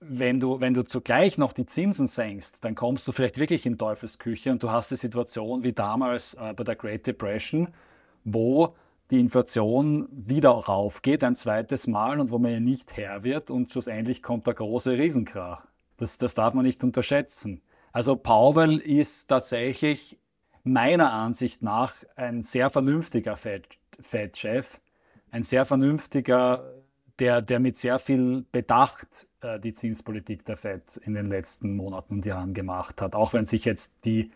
wenn du, wenn du zugleich noch die Zinsen senkst, dann kommst du vielleicht wirklich in Teufelsküche und du hast die Situation wie damals äh, bei der Great Depression, wo die Inflation wieder raufgeht, ein zweites Mal und wo man ja nicht Herr wird und schlussendlich kommt der große Riesenkrach. Das, das darf man nicht unterschätzen. Also Powell ist tatsächlich meiner Ansicht nach ein sehr vernünftiger Fed-Chef, ein sehr vernünftiger, der, der mit sehr viel Bedacht äh, die Zinspolitik der Fed in den letzten Monaten und Jahren gemacht hat. Auch wenn sich jetzt die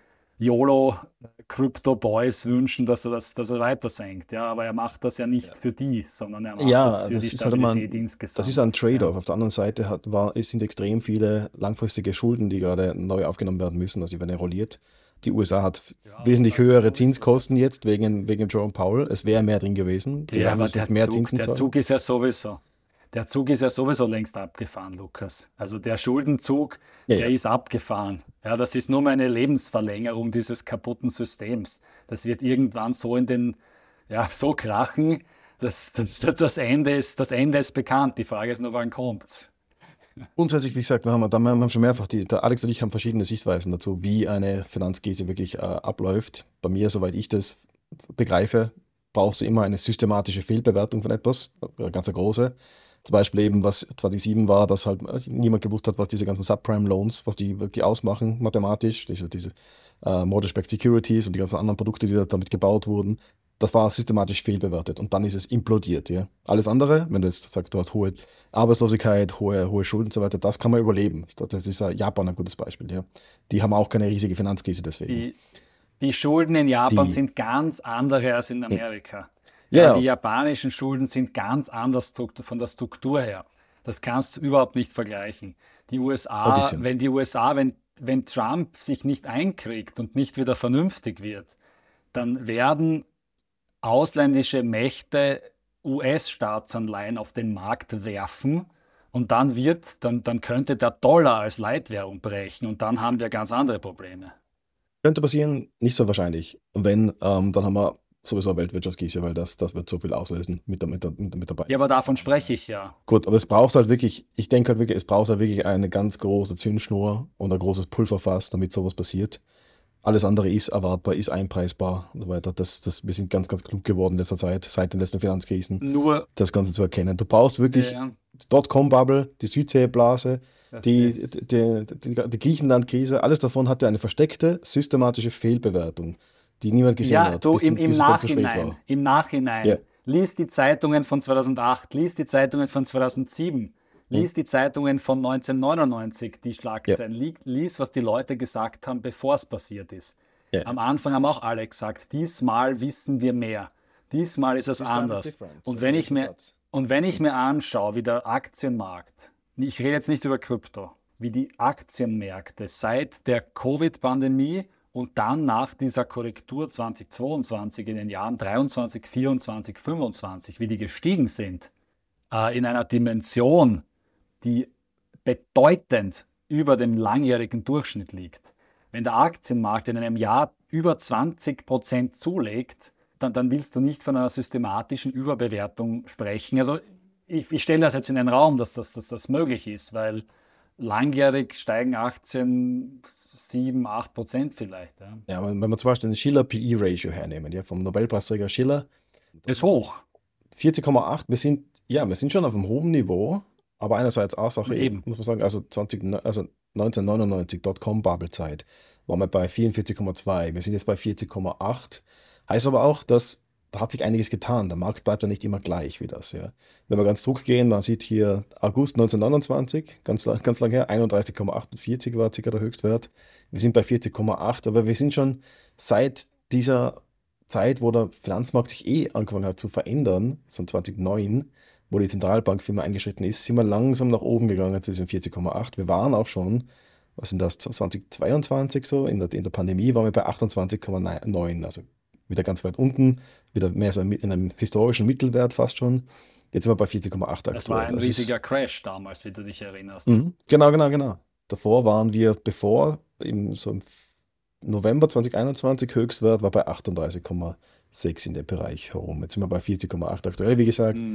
YOLO-Crypto-Boys wünschen, dass er, das, dass er weiter senkt. Ja, aber er macht das ja nicht ja. für die, sondern er macht ja, das für das die ist Stabilität halt ein, insgesamt. Das ist ein Trade-off. Ja. Auf der anderen Seite hat, war, es sind extrem viele langfristige Schulden, die gerade neu aufgenommen werden müssen. Also die werden rolliert. Die U S A hat ja, wesentlich höhere Zinskosten jetzt wegen, wegen Jerome Powell. Es wäre mehr drin gewesen. Die ja, aber der, mehr Zug, der Zug ist ja sowieso. Der Zug ist ja sowieso längst abgefahren, Lukas. Also der Schuldenzug, ja, der ja. ist abgefahren. Ja, das ist nur mal eine Lebensverlängerung dieses kaputten Systems. Das wird irgendwann so in den, ja, so krachen, dass das, das, Ende ist, das Ende ist bekannt. Die Frage ist nur, wann kommt's? Grundsätzlich, wie gesagt, wir haben, wir haben schon mehrfach, die, der Alex und ich haben verschiedene Sichtweisen dazu, wie eine Finanzkrise wirklich äh, abläuft. Bei mir, soweit ich das begreife, brauchst du immer eine systematische Fehlbewertung von etwas, eine ganz große. Zum Beispiel eben, was zweitausendsieben war, dass halt niemand gewusst hat, was diese ganzen Subprime-Loans, was die wirklich ausmachen mathematisch, diese, diese äh, Mortgage-Backed Securities und die ganzen anderen Produkte, die da damit gebaut wurden. Das war systematisch fehlbewertet und dann ist es implodiert. Ja. Alles andere, wenn du jetzt sagst, du hast hohe Arbeitslosigkeit, hohe, hohe Schulden und so weiter, das kann man überleben. Das ist ja Japan ein gutes Beispiel. Ja. Die haben auch keine riesige Finanzkrise deswegen. Die, die Schulden in Japan die, sind ganz andere als in Amerika. Ja, ja. Die japanischen Schulden sind ganz anders von der Struktur her. Das kannst du überhaupt nicht vergleichen. Die U S A, wenn die U S A, wenn, wenn Trump sich nicht einkriegt und nicht wieder vernünftig wird, dann werden ausländische Mächte U S-Staatsanleihen auf den Markt werfen und dann wird, dann, dann könnte der Dollar als Leitwährung brechen und dann haben wir ganz andere Probleme. Könnte passieren, nicht so wahrscheinlich. Und wenn, ähm, dann haben wir sowieso eine Weltwirtschaftskrise, weil das, das wird so viel auslösen mit, der, mit, der, mit dabei. Ja, aber davon spreche ich ja. Gut, aber es braucht halt wirklich, ich denke halt wirklich, es braucht halt wirklich eine ganz große Zündschnur und ein großes Pulverfass, damit sowas passiert. Alles andere ist erwartbar, ist einpreisbar und so weiter. Das, das, wir sind ganz, ganz klug geworden in letzter Zeit, seit den letzten Finanzkrisen, Nur das Ganze zu erkennen. Du brauchst wirklich ja, ja. Dotcom-Bubble, die Südseeblase, die, die, die, die Griechenland-Krise, alles davon hatte eine versteckte, systematische Fehlbewertung, die niemand gesehen ja, hat. Ja, du, im, im Nachhinein, im Nachhinein, ja. lies die Zeitungen von zweitausendacht, lies die Zeitungen von zweitausendsieben, lies die Zeitungen von neunzehnhundertneunundneunzig, die Schlagzeilen, ja. lies, was die Leute gesagt haben, bevor es passiert ist. Ja. Am Anfang haben auch alle gesagt, diesmal wissen wir mehr, diesmal ist es anders. Und wenn, ich mir, und wenn ich mir anschaue, wie der Aktienmarkt, ich rede jetzt nicht über Krypto, wie die Aktienmärkte seit der Covid-Pandemie und dann nach dieser Korrektur zweitausendzweiundzwanzig in den Jahren dreiundzwanzig, vierundzwanzig, fünfundzwanzig, wie die gestiegen sind, äh, in einer Dimension, die bedeutend über dem langjährigen Durchschnitt liegt. Wenn der Aktienmarkt in einem Jahr über zwanzig Prozent zulegt, dann, dann willst du nicht von einer systematischen Überbewertung sprechen. Also ich, ich stelle das jetzt in den Raum, dass das, dass das möglich ist, weil langjährig steigen Aktien sieben, acht Prozent vielleicht. Ja, ja, wenn wir zum Beispiel den Shiller-P E-Ratio hernehmen, ja, vom Nobelpreisträger Shiller. Ist hoch. vierzig Komma acht, wir sind, ja, wir sind schon auf einem hohen Niveau, aber einerseits auch Sache, eben, muss man sagen, also, zwanzig, also neunzehnhundertneunundneunzig, Dotcom-Bubble-Zeit, waren wir bei vierundvierzig Komma zwei, wir sind jetzt bei vierzig Komma acht. Heißt aber auch, dass da hat sich einiges getan. Der Markt bleibt ja nicht immer gleich wie das. Ja. Wenn wir ganz zurückgehen, man sieht hier August neunzehnhundertneunundzwanzig, ganz, ganz lang her, einunddreißig Komma achtundvierzig war circa der Höchstwert. Wir sind bei vierzig Komma acht, aber wir sind schon seit dieser Zeit, wo der Finanzmarkt sich eh angefangen hat zu verändern, so zweitausendneun, wo die Zentralbankfirma eingeschritten ist, sind wir langsam nach oben gegangen zu diesen vierzig Komma acht. Wir waren auch schon, was sind das, zweitausendzweiundzwanzig so, in der, in der Pandemie waren wir bei achtundzwanzig Komma neun, also wieder ganz weit unten, wieder mehr so in einem historischen Mittelwert fast schon. Jetzt sind wir bei vierzig Komma acht aktuell. Das war ein das riesiger ist, Crash damals, wie du dich erinnerst. Mhm, genau, genau, genau. Davor waren wir, bevor, im, so im November zweitausendeinundzwanzig, Höchstwert war bei achtunddreißig Komma sechs in dem Bereich herum. Jetzt sind wir bei vierzig Komma acht aktuell, wie gesagt. Mhm.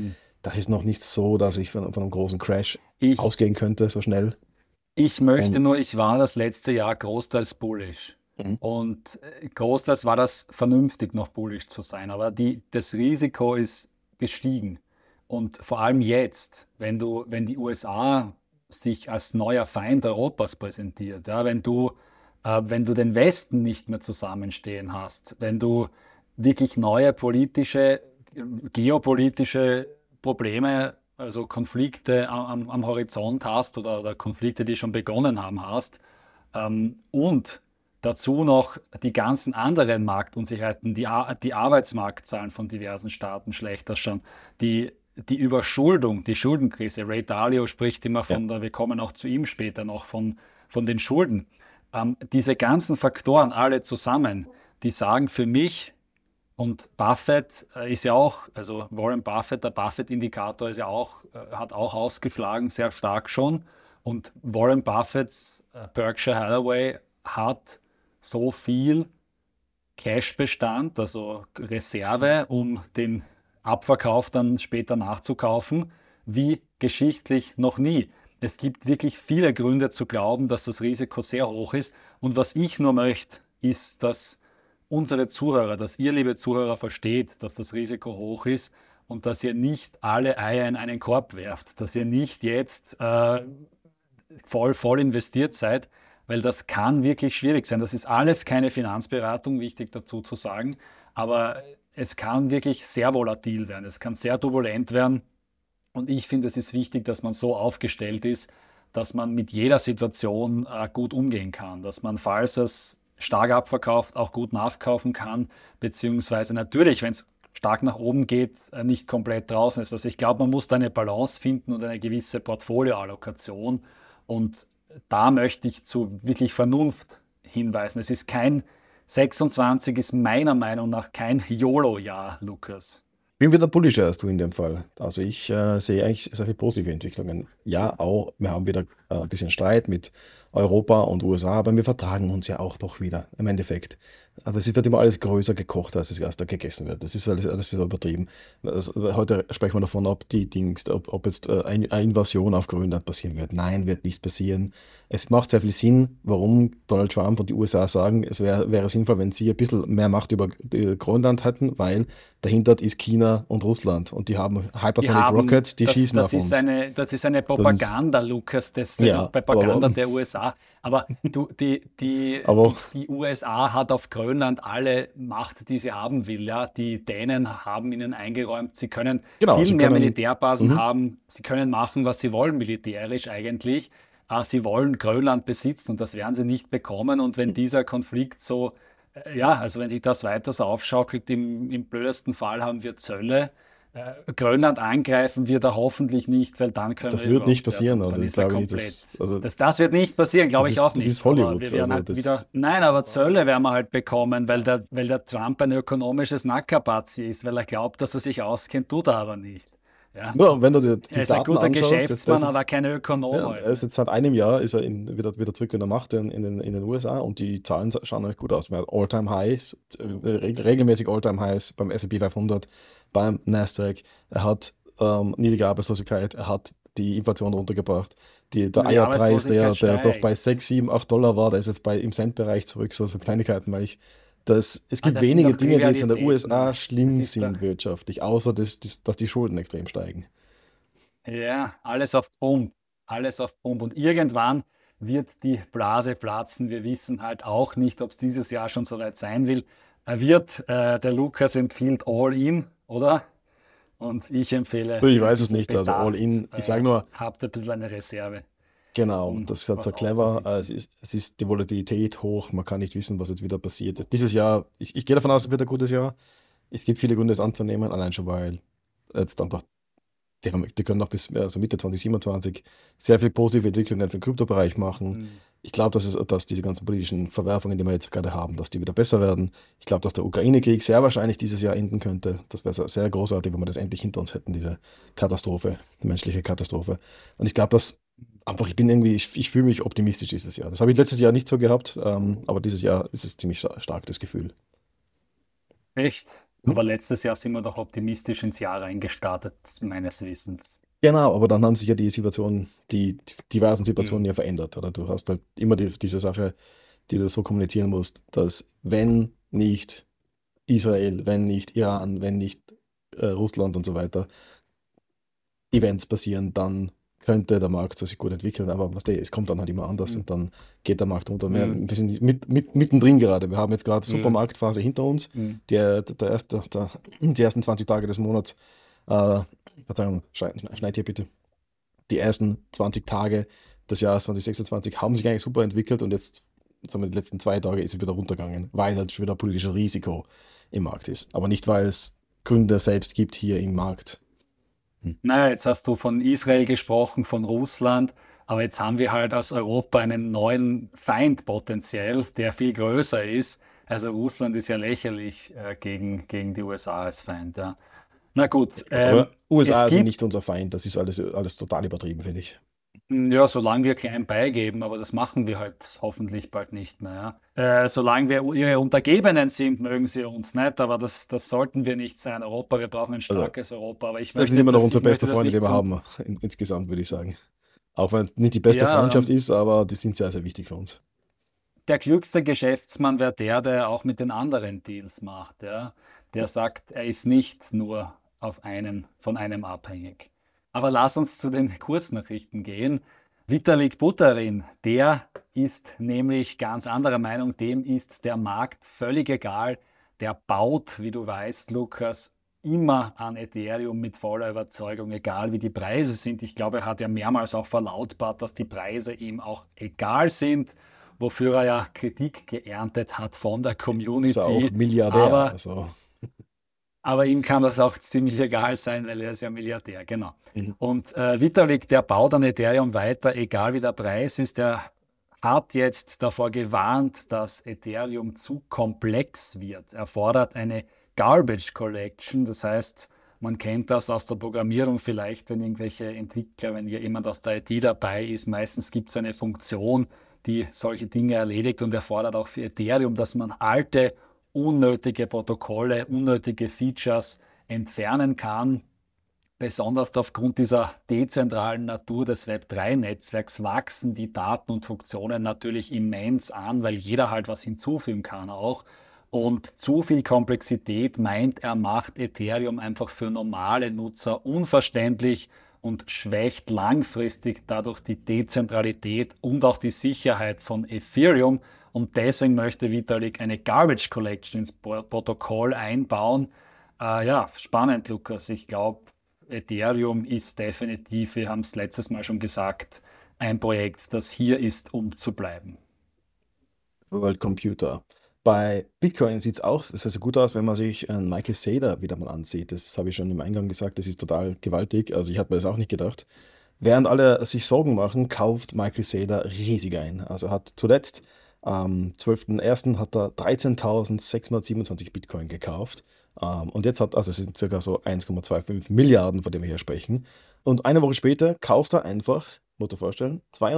das ist noch nicht so, dass ich von, von einem großen Crash Ich, ausgehen könnte, so schnell. ich möchte Und nur, ich war das letzte Jahr großteils bullish. mhm. Und äh, großteils war das vernünftig, noch bullish zu sein. Aber die, das Risiko ist gestiegen. Und vor allem jetzt, wenn du, wenn die U S A sich als neuer Feind Europas präsentiert, ja, wenn du, äh, wenn du den Westen nicht mehr zusammenstehen hast, wenn du wirklich neue politische, geopolitische Probleme, also Konflikte am, am Horizont hast oder, oder Konflikte, die schon begonnen haben, hast, ähm, und dazu noch die ganzen anderen Marktunsicherheiten, die, Ar die Arbeitsmarktzahlen von diversen Staaten schlechter schon, die, die Überschuldung, die Schuldenkrise. Ray Dalio spricht immer Ja. von der, wir kommen auch zu ihm später noch, von, von den Schulden. Ähm, diese ganzen Faktoren alle zusammen, die sagen für mich, und Buffett äh, ist ja auch, also Warren Buffett, der Buffett-Indikator ist ja auch, äh, hat auch ausgeschlagen, sehr stark schon. Und Warren Buffetts äh, Berkshire Hathaway hat so viel Cashbestand, also Reserve, um den Abverkauf dann später nachzukaufen, wie geschichtlich noch nie. Es gibt wirklich viele Gründe zu glauben, dass das Risiko sehr hoch ist. Und was ich nur möchte, ist, dass unsere Zuhörer, dass ihr, liebe Zuhörer, versteht, dass das Risiko hoch ist und dass ihr nicht alle Eier in einen Korb werft, dass ihr nicht jetzt äh, voll, voll investiert seid, weil das kann wirklich schwierig sein. Das ist alles keine Finanzberatung, wichtig dazu zu sagen, aber es kann wirklich sehr volatil werden, es kann sehr turbulent werden und ich finde, es ist wichtig, dass man so aufgestellt ist, dass man mit jeder Situation äh, gut umgehen kann, dass man, falls es stark abverkauft, auch gut nachkaufen kann, beziehungsweise natürlich, wenn es stark nach oben geht, äh, nicht komplett draußen ist. Also ich glaube, man muss da eine Balance finden und eine gewisse Portfolioallokation. Und da möchte ich zu wirklich Vernunft hinweisen. Es ist kein, sechsundzwanzig ist meiner Meinung nach kein YOLO-Jahr, Lukas. Bin wieder bullischer als du in dem Fall. Also ich äh, sehe eigentlich sehr viele positive Entwicklungen. Ja, auch, wir haben wieder äh, ein bisschen Streit mit Europa und U S A, aber wir vertragen uns ja auch doch wieder im Endeffekt. Aber es wird immer alles größer gekocht, als es erst da gegessen wird. Das ist alles, alles wieder übertrieben. Also, heute sprechen wir davon, ob die Dings, ob, ob jetzt äh, eine Invasion auf Grönland passieren wird. Nein, wird nicht passieren. Es macht sehr viel Sinn, warum Donald Trump und die U S A sagen, es wär, wäre sinnvoll, wenn sie ein bisschen mehr Macht über äh, Grönland hätten, weil dahinter ist China und Russland und die haben Die Hypersonic haben, Rockets, die das, schießen das auf ist uns. eine, das ist eine Das ist, Propaganda, Lukas, das, die ja, Propaganda aber, der U S A. Aber du, die, die, aber die U S A hat auf Grönland alle Macht, die sie haben will. Ja? Die Dänen haben ihnen eingeräumt, sie können genau, viel sie mehr können, Militärbasen mhm, haben, sie können machen, was sie wollen, militärisch eigentlich. Ah, sie wollen Grönland besitzen und das werden sie nicht bekommen. Und wenn dieser Konflikt so, äh, ja, also wenn sich das weiter so aufschaukelt, im, im blödesten Fall haben wir Zölle. Äh, Grönland angreifen wird er hoffentlich nicht, weil dann können das wir wird nicht überhaupt, ja, passieren. dann, Also dann ich ist er glaube nicht, komplett. dass, also Das, das wird nicht passieren, glaube das ich auch ist, das ist nicht. Aber wir Hollywood. werden Also halt wieder, das, nein, aber Zölle werden wir halt bekommen, weil der, weil der Trump ein ökonomisches Nackerpazi ist, weil er glaubt, dass er sich auskennt, tut er aber nicht. Ja. nur wenn du dir die Er ist ein Daten guter anschaust, jetzt, der Geschäftsmann, ist aber jetzt, kein Ökonom ja, halt. er ist Ne? jetzt seit einem Jahr ist er in, wieder, wieder zurück in der Macht in, in, den, in den U S A und die Zahlen schauen recht gut aus. Wir haben All-Time-Highs, äh, reg- regelmäßig All-Time-Highs beim S und P fünfhundert, beim Nasdaq. Er hat ähm, niedrige Arbeitslosigkeit, er hat die Inflation runtergebracht. Die, der Nur die Eierpreis, der, Arbeitslosigkeit der doch bei steigt. sechs, sieben, acht Dollar war, der ist jetzt bei, im Cent-Bereich zurück, so, so Kleinigkeiten, weil ich das, es Ah, gibt das sind wenige doch Dinge, die jetzt in der Trivialitäten. U S A Das schlimm ist doch, sind wirtschaftlich, außer dass, dass dass die Schulden extrem steigen. ja, alles auf Pump. Alles auf Pump. Und irgendwann wird die Blase platzen. Wir wissen halt auch nicht, ob es dieses Jahr schon soweit sein will. Er wird, äh, der Lukas empfiehlt All In, oder? Und ich empfehle So, ich ein weiß es bisschen nicht, also all bedacht, in, ich sage äh, nur, habt ein bisschen eine Reserve, genau, um das wird so was clever, äh, es auszusitzen. ist, es ist die Volatilität hoch, man kann nicht wissen, was jetzt wieder passiert. Dieses Jahr, ich, ich gehe davon aus, es wird ein gutes Jahr. Es gibt viele Gründe, es anzunehmen, allein schon, weil jetzt einfach, die, haben, die können noch bis also Mitte zwanzig siebenundzwanzig sehr viel positive Entwicklungen für den Kryptobereich machen. Hm. Ich glaube, dass, es, dass diese ganzen politischen Verwerfungen, die wir jetzt gerade haben, dass die wieder besser werden. Ich glaube, dass der Ukraine-Krieg sehr wahrscheinlich dieses Jahr enden könnte. Das wäre sehr großartig, wenn wir das endlich hinter uns hätten, diese Katastrophe, die menschliche Katastrophe. Und ich glaube, dass einfach, ich bin irgendwie, ich, ich fühle mich optimistisch dieses Jahr. Das habe ich letztes Jahr nicht so gehabt, ähm, aber dieses Jahr ist es ziemlich sta- stark, das Gefühl. Echt? Aber letztes Jahr sind wir doch optimistisch ins Jahr reingestartet, meines Wissens. Genau, aber dann haben sich ja die Situationen, die diversen Situationen Mhm. ja verändert. Oder du hast halt immer die, diese Sache, die du so kommunizieren musst, dass wenn nicht Israel, wenn nicht Iran, wenn nicht äh, Russland und so weiter Events passieren, dann könnte der Markt so sich gut entwickeln. Aber was der, es kommt dann halt immer anders Mhm. und dann geht der Markt runter. Wir, Mhm. wir sind mit, mit, mittendrin gerade. Wir haben jetzt gerade Mhm. Supermarktphase hinter uns. Mhm. Der, der erste, der, die ersten zwanzig Tage des Monats, äh, Verzeihung, schneid, schneid hier bitte. Die ersten zwanzig Tage des Jahres zwanzig sechsundzwanzig haben sich eigentlich super entwickelt und jetzt, sagen wir, die letzten zwei Tage ist es wieder runtergegangen, weil halt schon wieder politisches Risiko im Markt ist. Aber nicht, weil es Gründe selbst gibt hier im Markt. Hm. Naja, jetzt hast du von Israel gesprochen, von Russland, aber jetzt haben wir halt aus Europa einen neuen Feind potenziell, der viel größer ist. Also Russland ist ja lächerlich äh, gegen, gegen die U S A als Feind. Ja. Na gut, ähm, Aber es U S A sind gibt, nicht unser Feind, das ist alles, alles total übertrieben, finde ich. ja, solange wir klein beigeben, aber das machen wir halt hoffentlich bald nicht mehr. Ja. Äh, solange wir ihre Untergebenen sind, mögen sie uns nicht, aber das, das sollten wir nicht sein. Europa, wir brauchen ein Also, starkes Europa, aber ich das sind möchte immer noch das, unsere ich beste möchte das Freunde, die nicht wir zum, haben, in, insgesamt, würde ich sagen. Auch wenn es nicht die beste ja, Freundschaft und ist, aber die sind sehr, sehr wichtig für uns. der klügste Geschäftsmann wäre der, der auch mit den anderen Deals macht, ja. Der sagt, er ist nicht nur auf einen, von einem abhängig. Aber lass uns zu den Kurznachrichten gehen. Vitalik Buterin, der ist nämlich ganz anderer Meinung, dem ist der Markt völlig egal. Der baut, wie du weißt, Lukas, immer an Ethereum mit voller Überzeugung, egal wie die Preise sind. Ich glaube, er hat ja mehrmals auch verlautbart, dass die Preise ihm auch egal sind, wofür er ja Kritik geerntet hat von der Ist er auch Community. Milliardär, Aber, also. aber ihm kann das auch ziemlich egal sein, weil er ist ja Milliardär, genau. Mhm. Und äh, Vitalik, der baut an Ethereum weiter, egal wie der Preis ist. Der hat jetzt davor gewarnt, dass Ethereum zu komplex wird. Er fordert eine Garbage Collection, das heißt, man kennt das aus der Programmierung vielleicht, wenn irgendwelche Entwickler, wenn hier jemand aus der I T dabei ist, meistens gibt es eine Funktion, die solche Dinge erledigt und er fordert auch für Ethereum, dass man alte, unnötige Protokolle, unnötige Features entfernen kann. Besonders aufgrund dieser dezentralen Natur des Web drei Netzwerks wachsen die Daten und Funktionen natürlich immens an, weil jeder halt was hinzufügen kann auch. Und zu viel Komplexität meint er, macht Ethereum einfach für normale Nutzer unverständlich und schwächt langfristig dadurch die Dezentralität und auch die Sicherheit von Ethereum. Und deswegen möchte Vitalik eine Garbage Collection ins Protokoll einbauen. Äh, ja, spannend, Lukas. Ich glaube, Ethereum ist definitiv, wir haben es letztes Mal schon gesagt, ein Projekt, das hier ist, um zu bleiben. World Computer. Bei Bitcoin sieht es auch sehr, sehr gut aus, wenn man sich äh, Michael Saylor wieder mal ansieht. Das habe ich schon im Eingang gesagt, das ist total gewaltig. Also ich hatte mir das auch nicht gedacht. Während alle sich Sorgen machen, kauft Michael Saylor riesig ein. Also hat zuletzt am zwölften ersten hat er dreizehntausendsechshundertsiebenundzwanzig Bitcoin gekauft. Ähm, und jetzt hat, also es sind circa so eins Komma fünfundzwanzig Milliarden, von dem wir hier sprechen. Und eine Woche später kauft er einfach, muss dir vorstellen,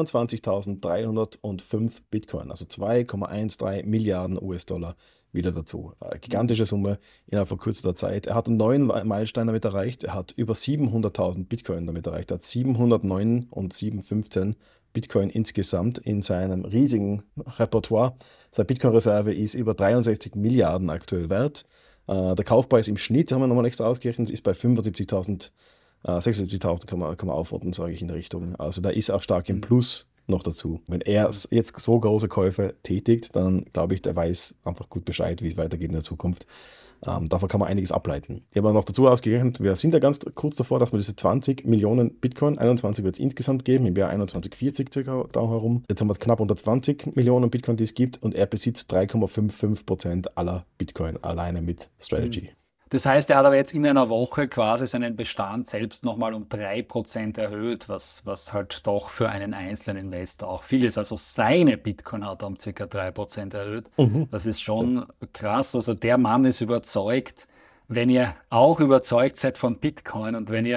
zweiundzwanzigtausenddreihundertfünf Bitcoin, also zwei Komma dreizehn Milliarden U S-Dollar wieder dazu. Eine gigantische Summe innerhalb von kürzester Zeit. Er hat einen neuen Meilenstein damit erreicht. Er hat über siebenhunderttausend Bitcoin damit erreicht. Er hat siebenhundertneun und siebenhundertfünfzehn Bitcoin insgesamt in seinem riesigen Repertoire. Seine Bitcoin-Reserve ist über dreiundsechzig Milliarden aktuell wert. Äh, der Kaufpreis im Schnitt, haben wir nochmal extra ausgerechnet, ist bei fünfundsiebzigtausend, äh, sechsundsiebzigtausend kann man, kann man aufwarten, sage ich in der Richtung. Also da ist er auch stark im Plus noch dazu. Wenn er s- jetzt so große Käufe tätigt, dann glaube ich, der weiß einfach gut Bescheid, wie es weitergeht in der Zukunft. Ähm, davon kann man einiges ableiten. Ich habe noch dazu ausgerechnet, wir sind ja ganz kurz davor, dass wir diese zwanzig Millionen Bitcoin, einundzwanzig wird es insgesamt geben, im Jahr einundzwanzig vierzig circa da herum. Jetzt haben wir knapp unter zwanzig Millionen Bitcoin, die es gibt, und er besitzt drei Komma fünfundfünfzig Prozent aller Bitcoin alleine mit Strategy. Das heißt, er hat aber jetzt in einer Woche quasi seinen Bestand selbst nochmal um drei Prozent erhöht, was, was halt doch für einen einzelnen Investor auch viel ist. Also seine Bitcoin hat er um ca. drei Prozent erhöht. Mhm. Das ist So. schon krass. Also der Mann ist überzeugt. Wenn ihr auch überzeugt seid von Bitcoin und wenn ihr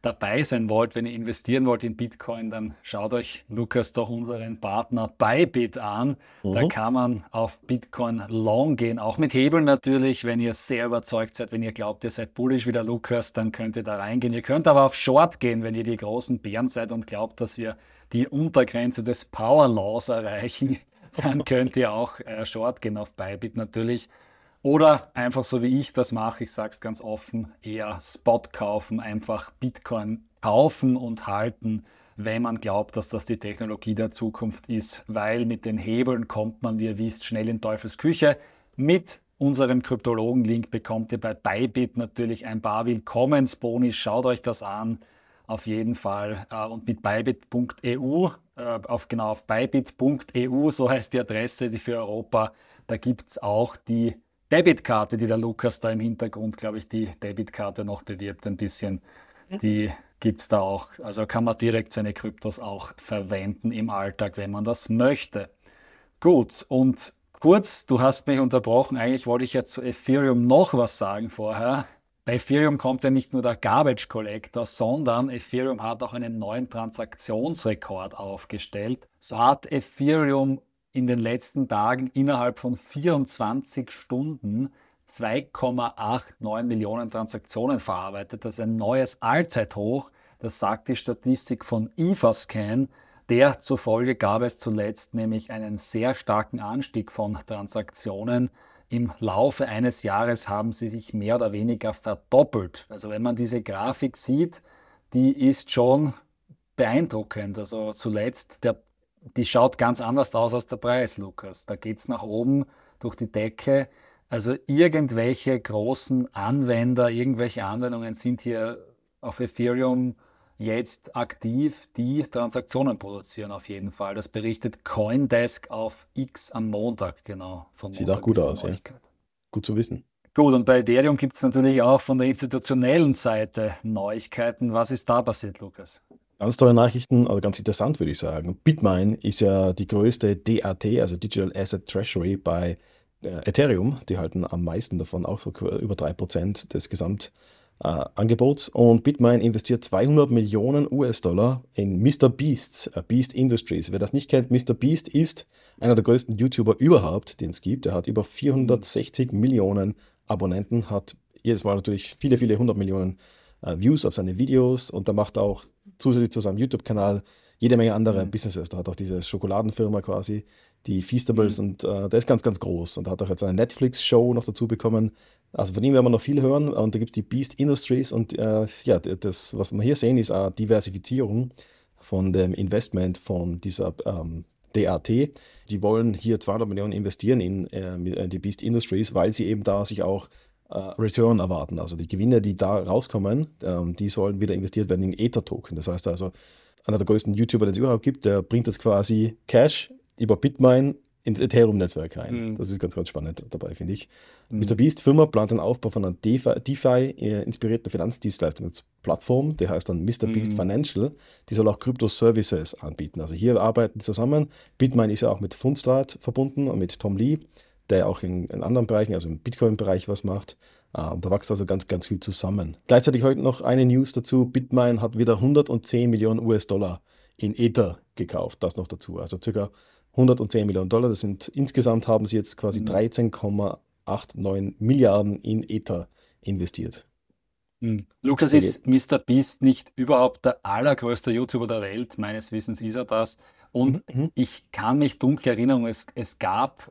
dabei sein wollt, wenn ihr investieren wollt in Bitcoin, dann schaut euch, Lukas, doch unseren Partner Bybit an. Mhm. Da kann man auf Bitcoin long gehen, auch mit Hebeln natürlich. Wenn ihr sehr überzeugt seid, wenn ihr glaubt, ihr seid bullish wie der Lukas, dann könnt ihr da reingehen. Ihr könnt aber auch short gehen, wenn ihr die großen Bären seid und glaubt, dass wir die Untergrenze des Power Laws erreichen. Dann könnt ihr auch äh, short gehen auf Bybit natürlich. Oder einfach so wie ich das mache, ich sage es ganz offen, eher Spot kaufen, einfach Bitcoin kaufen und halten, wenn man glaubt, dass das die Technologie der Zukunft ist, weil mit den Hebeln kommt man, wie ihr wisst, schnell in Teufels Küche. Mit unserem Kryptologen-Link bekommt ihr bei Bybit natürlich ein paar Willkommensboni, schaut euch das an, auf jeden Fall. Und mit bybit punkt e u, auf, genau auf bybit punkt e u, so heißt die Adresse, die für Europa, da gibt es auch die Debitkarte, die der Lukas da im Hintergrund, glaube ich, die Debitkarte noch bewirbt ein bisschen. Die gibt es da auch. Also kann man direkt seine Kryptos auch verwenden im Alltag, wenn man das möchte. Gut, und kurz, du hast mich unterbrochen. Eigentlich wollte ich ja zu Ethereum noch was sagen vorher. Bei Ethereum kommt ja nicht nur der Garbage Collector, sondern Ethereum hat auch einen neuen Transaktionsrekord aufgestellt. So hat Ethereum in den letzten Tagen innerhalb von vierundzwanzig Stunden zwei Komma neunundachtzig Millionen Transaktionen verarbeitet. Das ist ein neues Allzeithoch. Das sagt die Statistik von Etherscan. Der zufolge gab es zuletzt nämlich einen sehr starken Anstieg von Transaktionen. Im Laufe eines Jahres haben sie sich mehr oder weniger verdoppelt. Also wenn man diese Grafik sieht, die ist schon beeindruckend. Also zuletzt der Die schaut ganz anders aus als der Preis, Lukas. Da geht es nach oben durch die Decke. Also irgendwelche großen Anwender, irgendwelche Anwendungen sind hier auf Ethereum jetzt aktiv, die Transaktionen produzieren auf jeden Fall. Das berichtet Coindesk auf X am Montag, genau. Von Sieht Montag auch gut aus, ja. Gut zu wissen. Gut, und bei Ethereum gibt es natürlich auch von der institutionellen Seite Neuigkeiten. Was ist da passiert, Lukas? Ganz tolle Nachrichten, also ganz interessant würde ich sagen. Bitmain ist ja die größte D A T, also Digital Asset Treasury bei äh, Ethereum. Die halten am meisten davon, auch so über drei Prozent des Gesamtangebots. Äh, und Bitmain investiert zweihundert Millionen U S-Dollar in Mister Beasts, äh, Beast Industries. Wer das nicht kennt, Mister Beast ist einer der größten YouTuber überhaupt, den es gibt. Er hat über vierhundertsechzig Millionen Abonnenten, hat jedes Mal natürlich viele, viele hundert Millionen Views auf seine Videos und da macht er auch zusätzlich zu seinem YouTube-Kanal jede Menge andere mhm. Businesses. Da hat auch diese Schokoladenfirma quasi, die Feastables mhm. und äh, der ist ganz, ganz groß und hat auch jetzt eine Netflix-Show noch dazu bekommen. Also von ihm werden wir noch viel hören und da gibt es die Beast Industries und äh, ja, das, was wir hier sehen, ist eine Diversifizierung von dem Investment von dieser ähm, D A T. Die wollen hier zweihundert Millionen investieren in äh, die Beast Industries, weil sie eben da sich auch Return erwarten. Also die Gewinne, die da rauskommen, ähm, die sollen wieder investiert werden in Ether-Token. Das heißt also, einer der größten YouTuber, den es überhaupt gibt, der bringt jetzt quasi Cash über Bitmain ins Ethereum-Netzwerk rein. Mhm. Das ist ganz, ganz spannend dabei, finde ich. Mhm. Mister Beast Firma plant den Aufbau von einer DeFi-inspirierten Finanzdienstleistungsplattform, die heißt dann Mister Beast mhm. Financial. Die soll auch Crypto-Services anbieten. Also hier arbeiten die zusammen. Bitmain ist ja auch mit Fundstrat verbunden und mit Tom Lee, der auch in, in anderen Bereichen, also im Bitcoin-Bereich was macht. Uh, da wächst also ganz, ganz viel zusammen. Gleichzeitig heute noch eine News dazu. Bitmain hat wieder hundertzehn Millionen U S-Dollar in Ether gekauft. Das noch dazu. Also ca. hundertzehn Millionen Dollar. Das sind, insgesamt haben sie jetzt quasi mhm. dreizehn Komma neunundachtzig Milliarden in Ether investiert. Mhm. Lukas, ist Mister Beast nicht überhaupt der allergrößte YouTuber der Welt? Meines Wissens ist er das. Und mhm. ich kann mich dunkel erinnern, es, es gab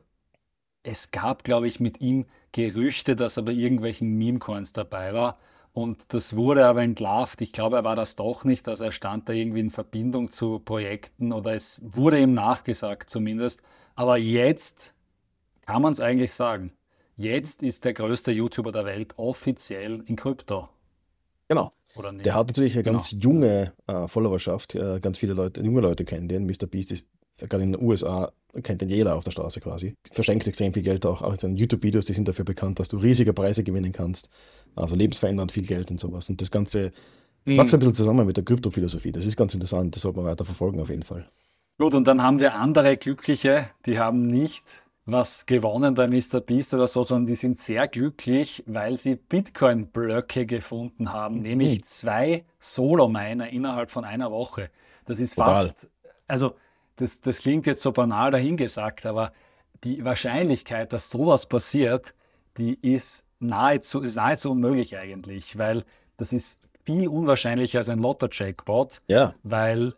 Es gab, glaube ich, mit ihm Gerüchte, dass er bei irgendwelchen Meme-Coins dabei war. Und das wurde aber entlarvt. Ich glaube, er war das doch nicht. Also er stand da irgendwie in Verbindung zu Projekten oder es wurde ihm nachgesagt zumindest. Aber jetzt kann man es eigentlich sagen. Jetzt ist der größte YouTuber der Welt offiziell in Krypto. Genau. Oder nicht? Der hat natürlich eine Genau. ganz junge äh, Followerschaft. Äh, ganz viele Leute, junge Leute kennen den. Mister Beast ist gerade in den U S A, kennt den jeder auf der Straße quasi. Verschenkt extrem viel Geld auch. Auch in seinen YouTube-Videos, die sind dafür bekannt, dass du riesige Preise gewinnen kannst. Also lebensverändernd viel Geld und sowas. Und das Ganze mhm. wächst ein bisschen zusammen mit der Kryptophilosophie. Das ist ganz interessant. Das sollte man weiter verfolgen auf jeden Fall. Gut, und dann haben wir andere Glückliche, die haben nicht was gewonnen bei Mister Beast oder so, sondern die sind sehr glücklich, weil sie Bitcoin-Blöcke gefunden haben, nämlich zwei Solo-Miner innerhalb von einer Woche. Das ist Total. fast, also das, das klingt jetzt so banal dahingesagt, aber die Wahrscheinlichkeit, dass sowas passiert, die ist nahezu, ist nahezu unmöglich eigentlich, weil das ist viel unwahrscheinlicher als ein Lotto-Jackpot, Ja, weil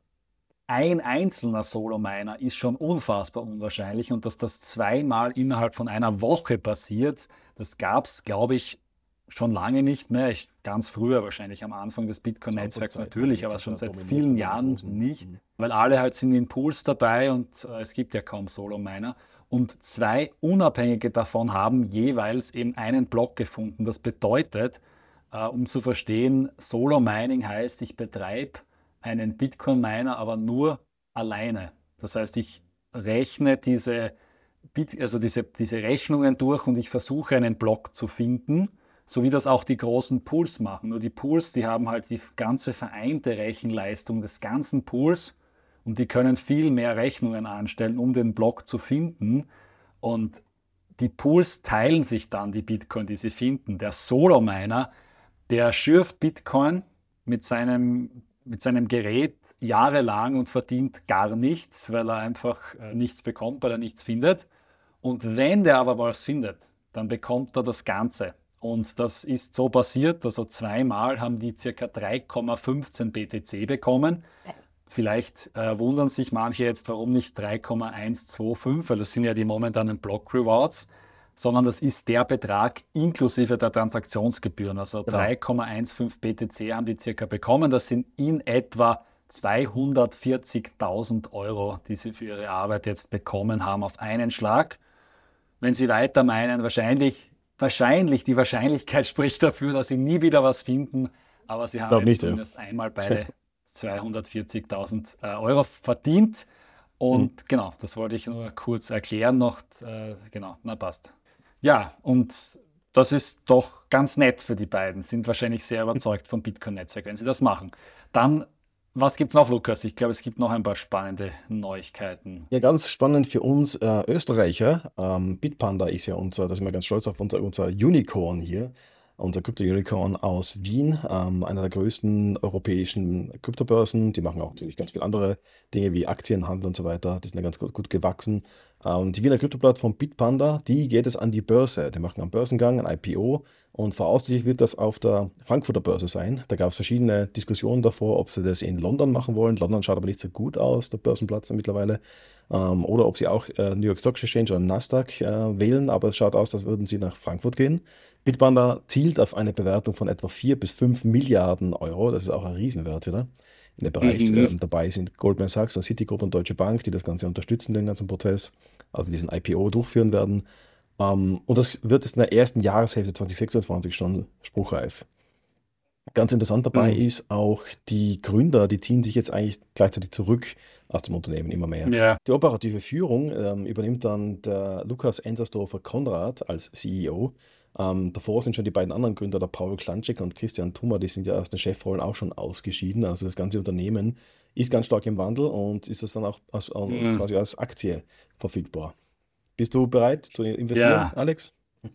ein einzelner Solo-Miner ist schon unfassbar unwahrscheinlich und dass das zweimal innerhalb von einer Woche passiert, das gab es, glaube ich, schon lange nicht mehr. Ich, ganz früher wahrscheinlich am Anfang des Bitcoin-Netzwerks Zeit, natürlich, jetzt aber ist schon er seit dominiert vielen von den Jahren Großen. nicht, Mhm. weil alle halt sind in Pools dabei und äh, es gibt ja kaum Solo-Miner. Und zwei Unabhängige davon haben jeweils eben einen Block gefunden. Das bedeutet, äh, um zu verstehen, Solo-Mining heißt, ich betreibe einen Bitcoin-Miner, aber nur alleine. Das heißt, ich rechne diese, Bit also diese, diese Rechnungen durch und ich versuche einen Block zu finden, so wie das auch die großen Pools machen. Nur die Pools, die haben halt die ganze vereinte Rechenleistung des ganzen Pools und die können viel mehr Rechnungen anstellen, um den Block zu finden. Und die Pools teilen sich dann die Bitcoin, die sie finden. Der Solo-Miner, der schürft Bitcoin mit seinem, mit seinem Gerät jahrelang und verdient gar nichts, weil er einfach äh, nichts bekommt, weil er nichts findet. Und wenn der aber was findet, dann bekommt er das Ganze. Und das ist so passiert, also zweimal haben die ca. drei Komma fünfzehn B T C bekommen. Vielleicht äh, wundern sich manche jetzt, warum nicht drei Komma hundertfünfundzwanzig, weil das sind ja die momentanen Block Rewards, sondern das ist der Betrag inklusive der Transaktionsgebühren. Also Genau. drei Komma fünfzehn B T C haben die circa bekommen. Das sind in etwa zweihundertvierzigtausend Euro, die sie für ihre Arbeit jetzt bekommen haben auf einen Schlag. Wenn sie weiter meinen, wahrscheinlich, wahrscheinlich, die Wahrscheinlichkeit spricht dafür, dass sie nie wieder was finden, aber sie haben Glaub jetzt nicht, ja. zumindest einmal beide zweihundertvierzigtausend äh, Euro verdient. Und genau, das wollte ich nur kurz erklären noch. Äh, genau, na passt. Ja, und das ist doch ganz nett für die beiden. Sind wahrscheinlich sehr überzeugt vom Bitcoin-Netzwerk, wenn sie das machen. Dann, was gibt es noch, Lukas? Ich glaube, es gibt noch ein paar spannende Neuigkeiten. Ja, ganz spannend für uns äh, Österreicher. Ähm, Bitpanda ist ja unser, da sind wir ganz stolz auf unser, unser Unicorn hier, unser Krypto-Unicorn aus Wien, ähm, einer der größten europäischen Kryptobörsen. Die machen auch natürlich ganz viele andere Dinge wie Aktienhandel und so weiter. Die sind ja ganz gut, gut gewachsen. Ähm, die Wiener Kryptoplattform Bitpanda, die geht es an die Börse. Die machen einen Börsengang, ein I P O und voraussichtlich wird das auf der Frankfurter Börse sein. Da gab es verschiedene Diskussionen davor, ob sie das in London machen wollen. London schaut aber nicht so gut aus, der Börsenplatz mittlerweile. Ähm, oder ob sie auch äh, New York Stock Exchange oder Nasdaq äh, wählen, aber es schaut aus, als würden sie nach Frankfurt gehen. Bitpanda zielt auf eine Bewertung von etwa vier bis fünf Milliarden Euro. Das ist auch ein Riesenwert wieder. In dem Bereich Mhm. ähm, dabei sind Goldman Sachs und Citigroup und Deutsche Bank, die das Ganze unterstützen, den ganzen Prozess, also diesen I P O durchführen werden. Ähm, und das wird jetzt in der ersten Jahreshälfte zwanzig sechsundzwanzig schon spruchreif. Ganz interessant dabei Mhm. ist auch, die Gründer, die ziehen sich jetzt eigentlich gleichzeitig zurück aus dem Unternehmen immer mehr. Ja, Die operative Führung ähm, übernimmt dann der Lukas Enzersdorfer-Konrad als C E O. Ähm, davor sind schon die beiden anderen Gründer, der Paul Klanczek und Christian Thummer, die sind ja aus den Chefrollen auch schon ausgeschieden. Also das ganze Unternehmen ist ganz stark im Wandel und ist das dann auch als, Mhm. quasi als Aktie verfügbar. Bist du bereit zu investieren, Ja. Alex?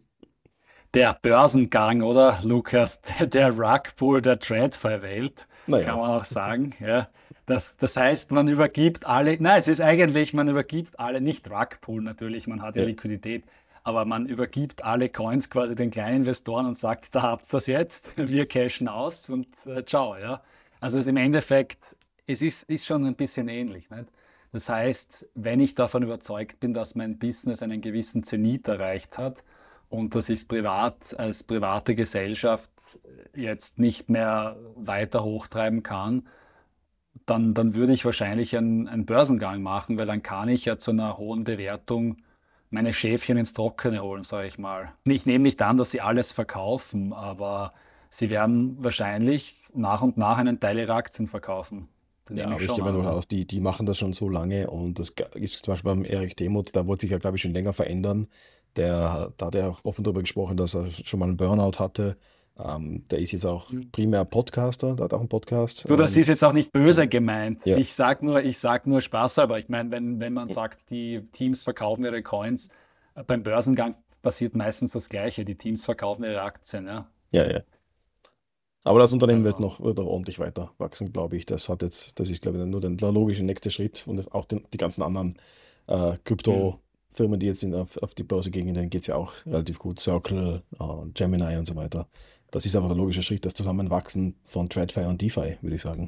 Der Börsengang, oder, Lukas? Der Rugpull der TradFi-Welt, Naja. kann man auch sagen. Ja. Das, das heißt, man übergibt alle, nein, es ist eigentlich, man übergibt alle, nicht Rugpull natürlich, man hat ja Ja. Liquidität, aber man übergibt alle Coins quasi den kleinen Investoren und sagt, da habt ihr das jetzt, wir cashen aus und äh, ciao. Ja. Also es ist im Endeffekt, es ist, ist schon ein bisschen ähnlich. Nicht? Das heißt, wenn ich davon überzeugt bin, dass mein Business einen gewissen Zenit erreicht hat, und dass ich es privat als private Gesellschaft jetzt nicht mehr weiter hochtreiben kann, dann, dann würde ich wahrscheinlich einen, einen Börsengang machen, weil dann kann ich ja zu einer hohen Bewertung meine Schäfchen ins Trockene holen, sage ich mal. Ich nehme nicht an, dass sie alles verkaufen, aber sie werden wahrscheinlich nach und nach einen Teil ihrer Aktien verkaufen. Da Ja, nehme aber ich ich schon gehe mal an. davon Ja. aus, die, die machen das schon so lange und das ga- ist zum Beispiel beim Erich Demuth, da wollte sich ja, glaube ich, schon länger verändern. Der, da hat er auch offen darüber gesprochen, dass er schon mal einen Burnout hatte Ähm, der ist jetzt auch primär Podcaster, der hat auch einen Podcast. Du, das Ähm, ist jetzt auch nicht böse gemeint. ja, Ich sag nur, ich sag nur Spaß, aber ich meine, wenn, wenn man sagt, die Teams verkaufen ihre Coins, äh, beim Börsengang passiert meistens das Gleiche. Die Teams verkaufen ihre Aktien, ja. ja, ja. Aber das Unternehmen wird Also, noch, wird noch ordentlich weiter wachsen, glaube ich. Das hat jetzt, das ist, glaube ich, nur der, der logische nächste Schritt und auch den, die ganzen anderen äh, hm. Krypto-Firmen, die jetzt in, auf, auf die Börse gingen, denen geht es ja auch relativ gut. Circle, äh, Gemini und so weiter. Das ist einfach der logische Schritt, das Zusammenwachsen von TradFi und DeFi, würde ich sagen.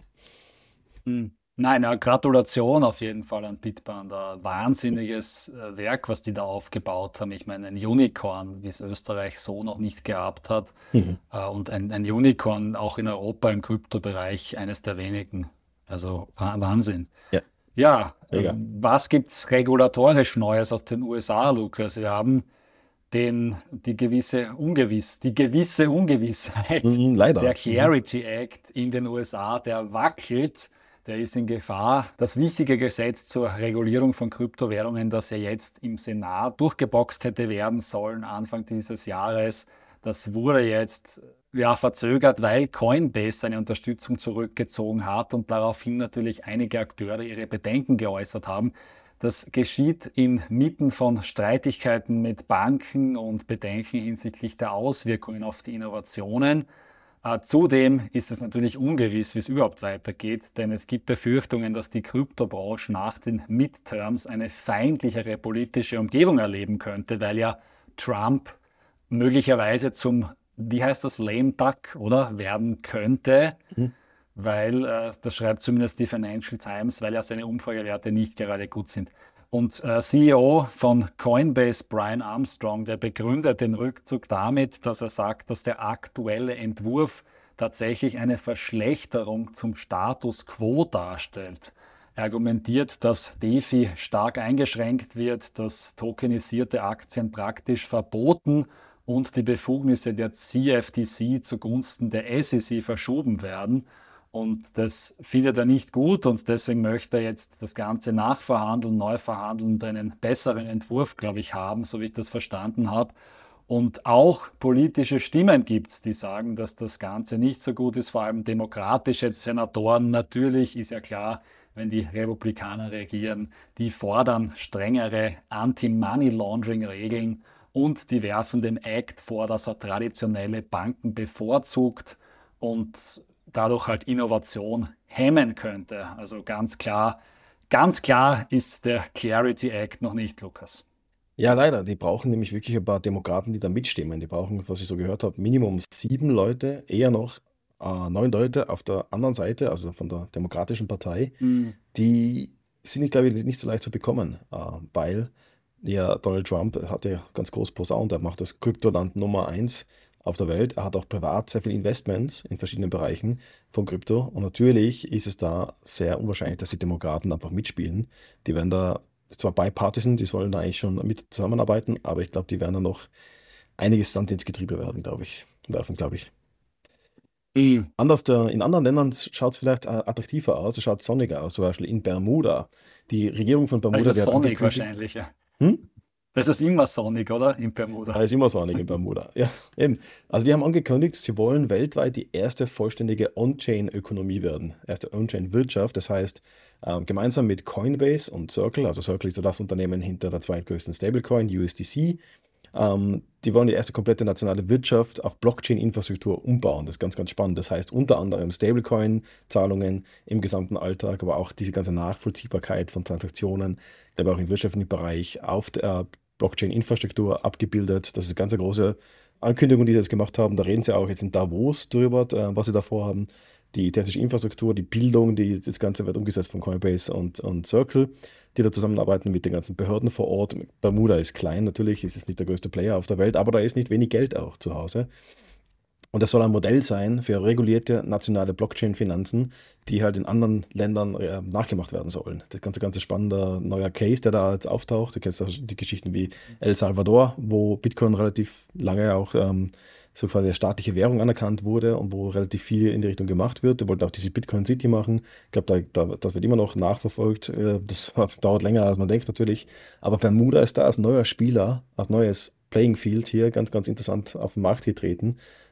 Hm. Nein, ja, Gratulation auf jeden Fall an Bitpanda. Wahnsinniges äh, Werk, was die da aufgebaut haben. Ich meine, ein Unicorn, wie es Österreich so noch nicht gehabt hat. Mhm. Äh, und ein, ein Unicorn auch in Europa im Kryptobereich, eines der wenigen. Also Wa- Wahnsinn. Ja, Ja, äh, mega. was gibt's regulatorisch Neues aus den U S A, Lukas? Wir haben den, die gewisse Ungewiss, die gewisse Ungewissheit. Mhm, Der leider. Mhm. Clarity Act in den U S A, der wackelt, der ist in Gefahr. Das wichtige Gesetz zur Regulierung von Kryptowährungen, das ja jetzt im Senat durchgeboxt hätte werden sollen, Anfang dieses Jahres, das wurde jetzt ja verzögert, weil Coinbase seine Unterstützung zurückgezogen hat und daraufhin natürlich einige Akteure ihre Bedenken geäußert haben. Das geschieht inmitten von Streitigkeiten mit Banken und Bedenken hinsichtlich der Auswirkungen auf die Innovationen. Äh, zudem ist es natürlich ungewiss, wie es überhaupt weitergeht, denn es gibt Befürchtungen, dass die Kryptobranche nach den Midterms eine feindlichere politische Umgebung erleben könnte, weil ja Trump möglicherweise zum, wie heißt das, lame duck, oder, werden könnte, Mhm. weil, äh, das schreibt zumindest die Financial Times, weil ja seine Umfragewerte nicht gerade gut sind. Und äh, C E O von Coinbase, Brian Armstrong, der begründet den Rückzug damit, dass er sagt, dass der aktuelle Entwurf tatsächlich eine Verschlechterung zum Status quo darstellt. Er argumentiert, dass DeFi stark eingeschränkt wird, dass tokenisierte Aktien praktisch verboten und die Befugnisse der C F T C zugunsten der S E C verschoben werden. Und das findet er nicht gut und deswegen möchte er jetzt das Ganze nachverhandeln, neu verhandeln und einen besseren Entwurf, glaube ich, haben, so wie ich das verstanden habe. Und auch politische Stimmen gibt es, die sagen, dass das Ganze nicht so gut ist, vor allem demokratische Senatoren. Natürlich ist ja klar, wenn die Republikaner regieren, die fordern strengere Anti-Money-Laundering-Regeln und die werfen dem Act vor, dass er traditionelle Banken bevorzugt und dadurch halt Innovation hemmen könnte. Also ganz klar, ganz klar ist der Clarity Act noch nicht, Lukas. Ja, leider. Die brauchen nämlich wirklich ein paar Demokraten, die da mitstimmen. Die brauchen, was ich so gehört habe, Minimum sieben Leute, eher noch äh, neun Leute auf der anderen Seite, also von der Demokratischen Partei. Hm. Die sind, glaube ich, nicht so leicht zu bekommen, äh, weil ja Donald Trump hat ja ganz groß posaunt, er macht das Kryptoland Nummer eins auf der Welt. Er hat auch privat sehr viele Investments in verschiedenen Bereichen von Krypto. Und natürlich ist es da sehr unwahrscheinlich, dass die Demokraten einfach mitspielen. Die werden da zwar bipartisan, die sollen da eigentlich schon mit zusammenarbeiten, aber ich glaube, die werden da noch einiges Sand ins Getriebe werden, glaube ich, werfen, glaube ich. Hm. Anders, der, in anderen Ländern schaut es vielleicht äh, attraktiver aus, es schaut sonniger aus, zum Beispiel in Bermuda. Die Regierung von Das Bermuda, die ist hat Sonic angekündigt, wahrscheinlich, ja. hm? Das ist immer Sonic, oder? In Da Bermuda. ist immer sonnig in Bermuda. Ja, eben. Also die haben angekündigt, sie wollen weltweit die erste vollständige On-Chain-Ökonomie werden. Erste On-Chain-Wirtschaft. Das heißt, ähm, gemeinsam mit Coinbase und Circle, also Circle ist ja das Unternehmen hinter der zweitgrößten Stablecoin, U S D C, ähm, die wollen die erste komplette nationale Wirtschaft auf Blockchain-Infrastruktur umbauen. Das ist ganz, ganz spannend. Das heißt unter anderem Stablecoin-Zahlungen im gesamten Alltag, aber auch diese ganze Nachvollziehbarkeit von Transaktionen, ich glaube auch im wirtschaftlichen Bereich auf der Blockchain-Infrastruktur abgebildet. Das ist eine ganz große Ankündigung, die sie jetzt gemacht haben. Da reden sie auch jetzt in Davos drüber, äh, was sie da vorhaben. Die technische Infrastruktur, die Bildung, die, das Ganze wird umgesetzt von Coinbase und, und Circle, die da zusammenarbeiten mit den ganzen Behörden vor Ort. Bermuda ist klein, natürlich, ist es nicht der größte Player auf der Welt, aber da ist nicht wenig Geld auch zu Hause. Und das soll ein Modell sein für regulierte nationale Blockchain-Finanzen, die halt in anderen Ländern äh, nachgemacht werden sollen. Das ganze, ganz spannender neuer Case, der da jetzt auftaucht. Du kennst auch die Geschichten wie El Salvador, wo Bitcoin relativ lange auch ähm, so quasi als staatliche Währung anerkannt wurde und wo relativ viel in die Richtung gemacht wird. Die wollten auch diese Bitcoin City machen. Ich glaube, da, da, das wird immer noch nachverfolgt. Äh, Das dauert länger, als man denkt natürlich. Aber Bermuda ist da als neuer Spieler, als neues Playing Field hier ganz, ganz interessant auf den Markt getreten.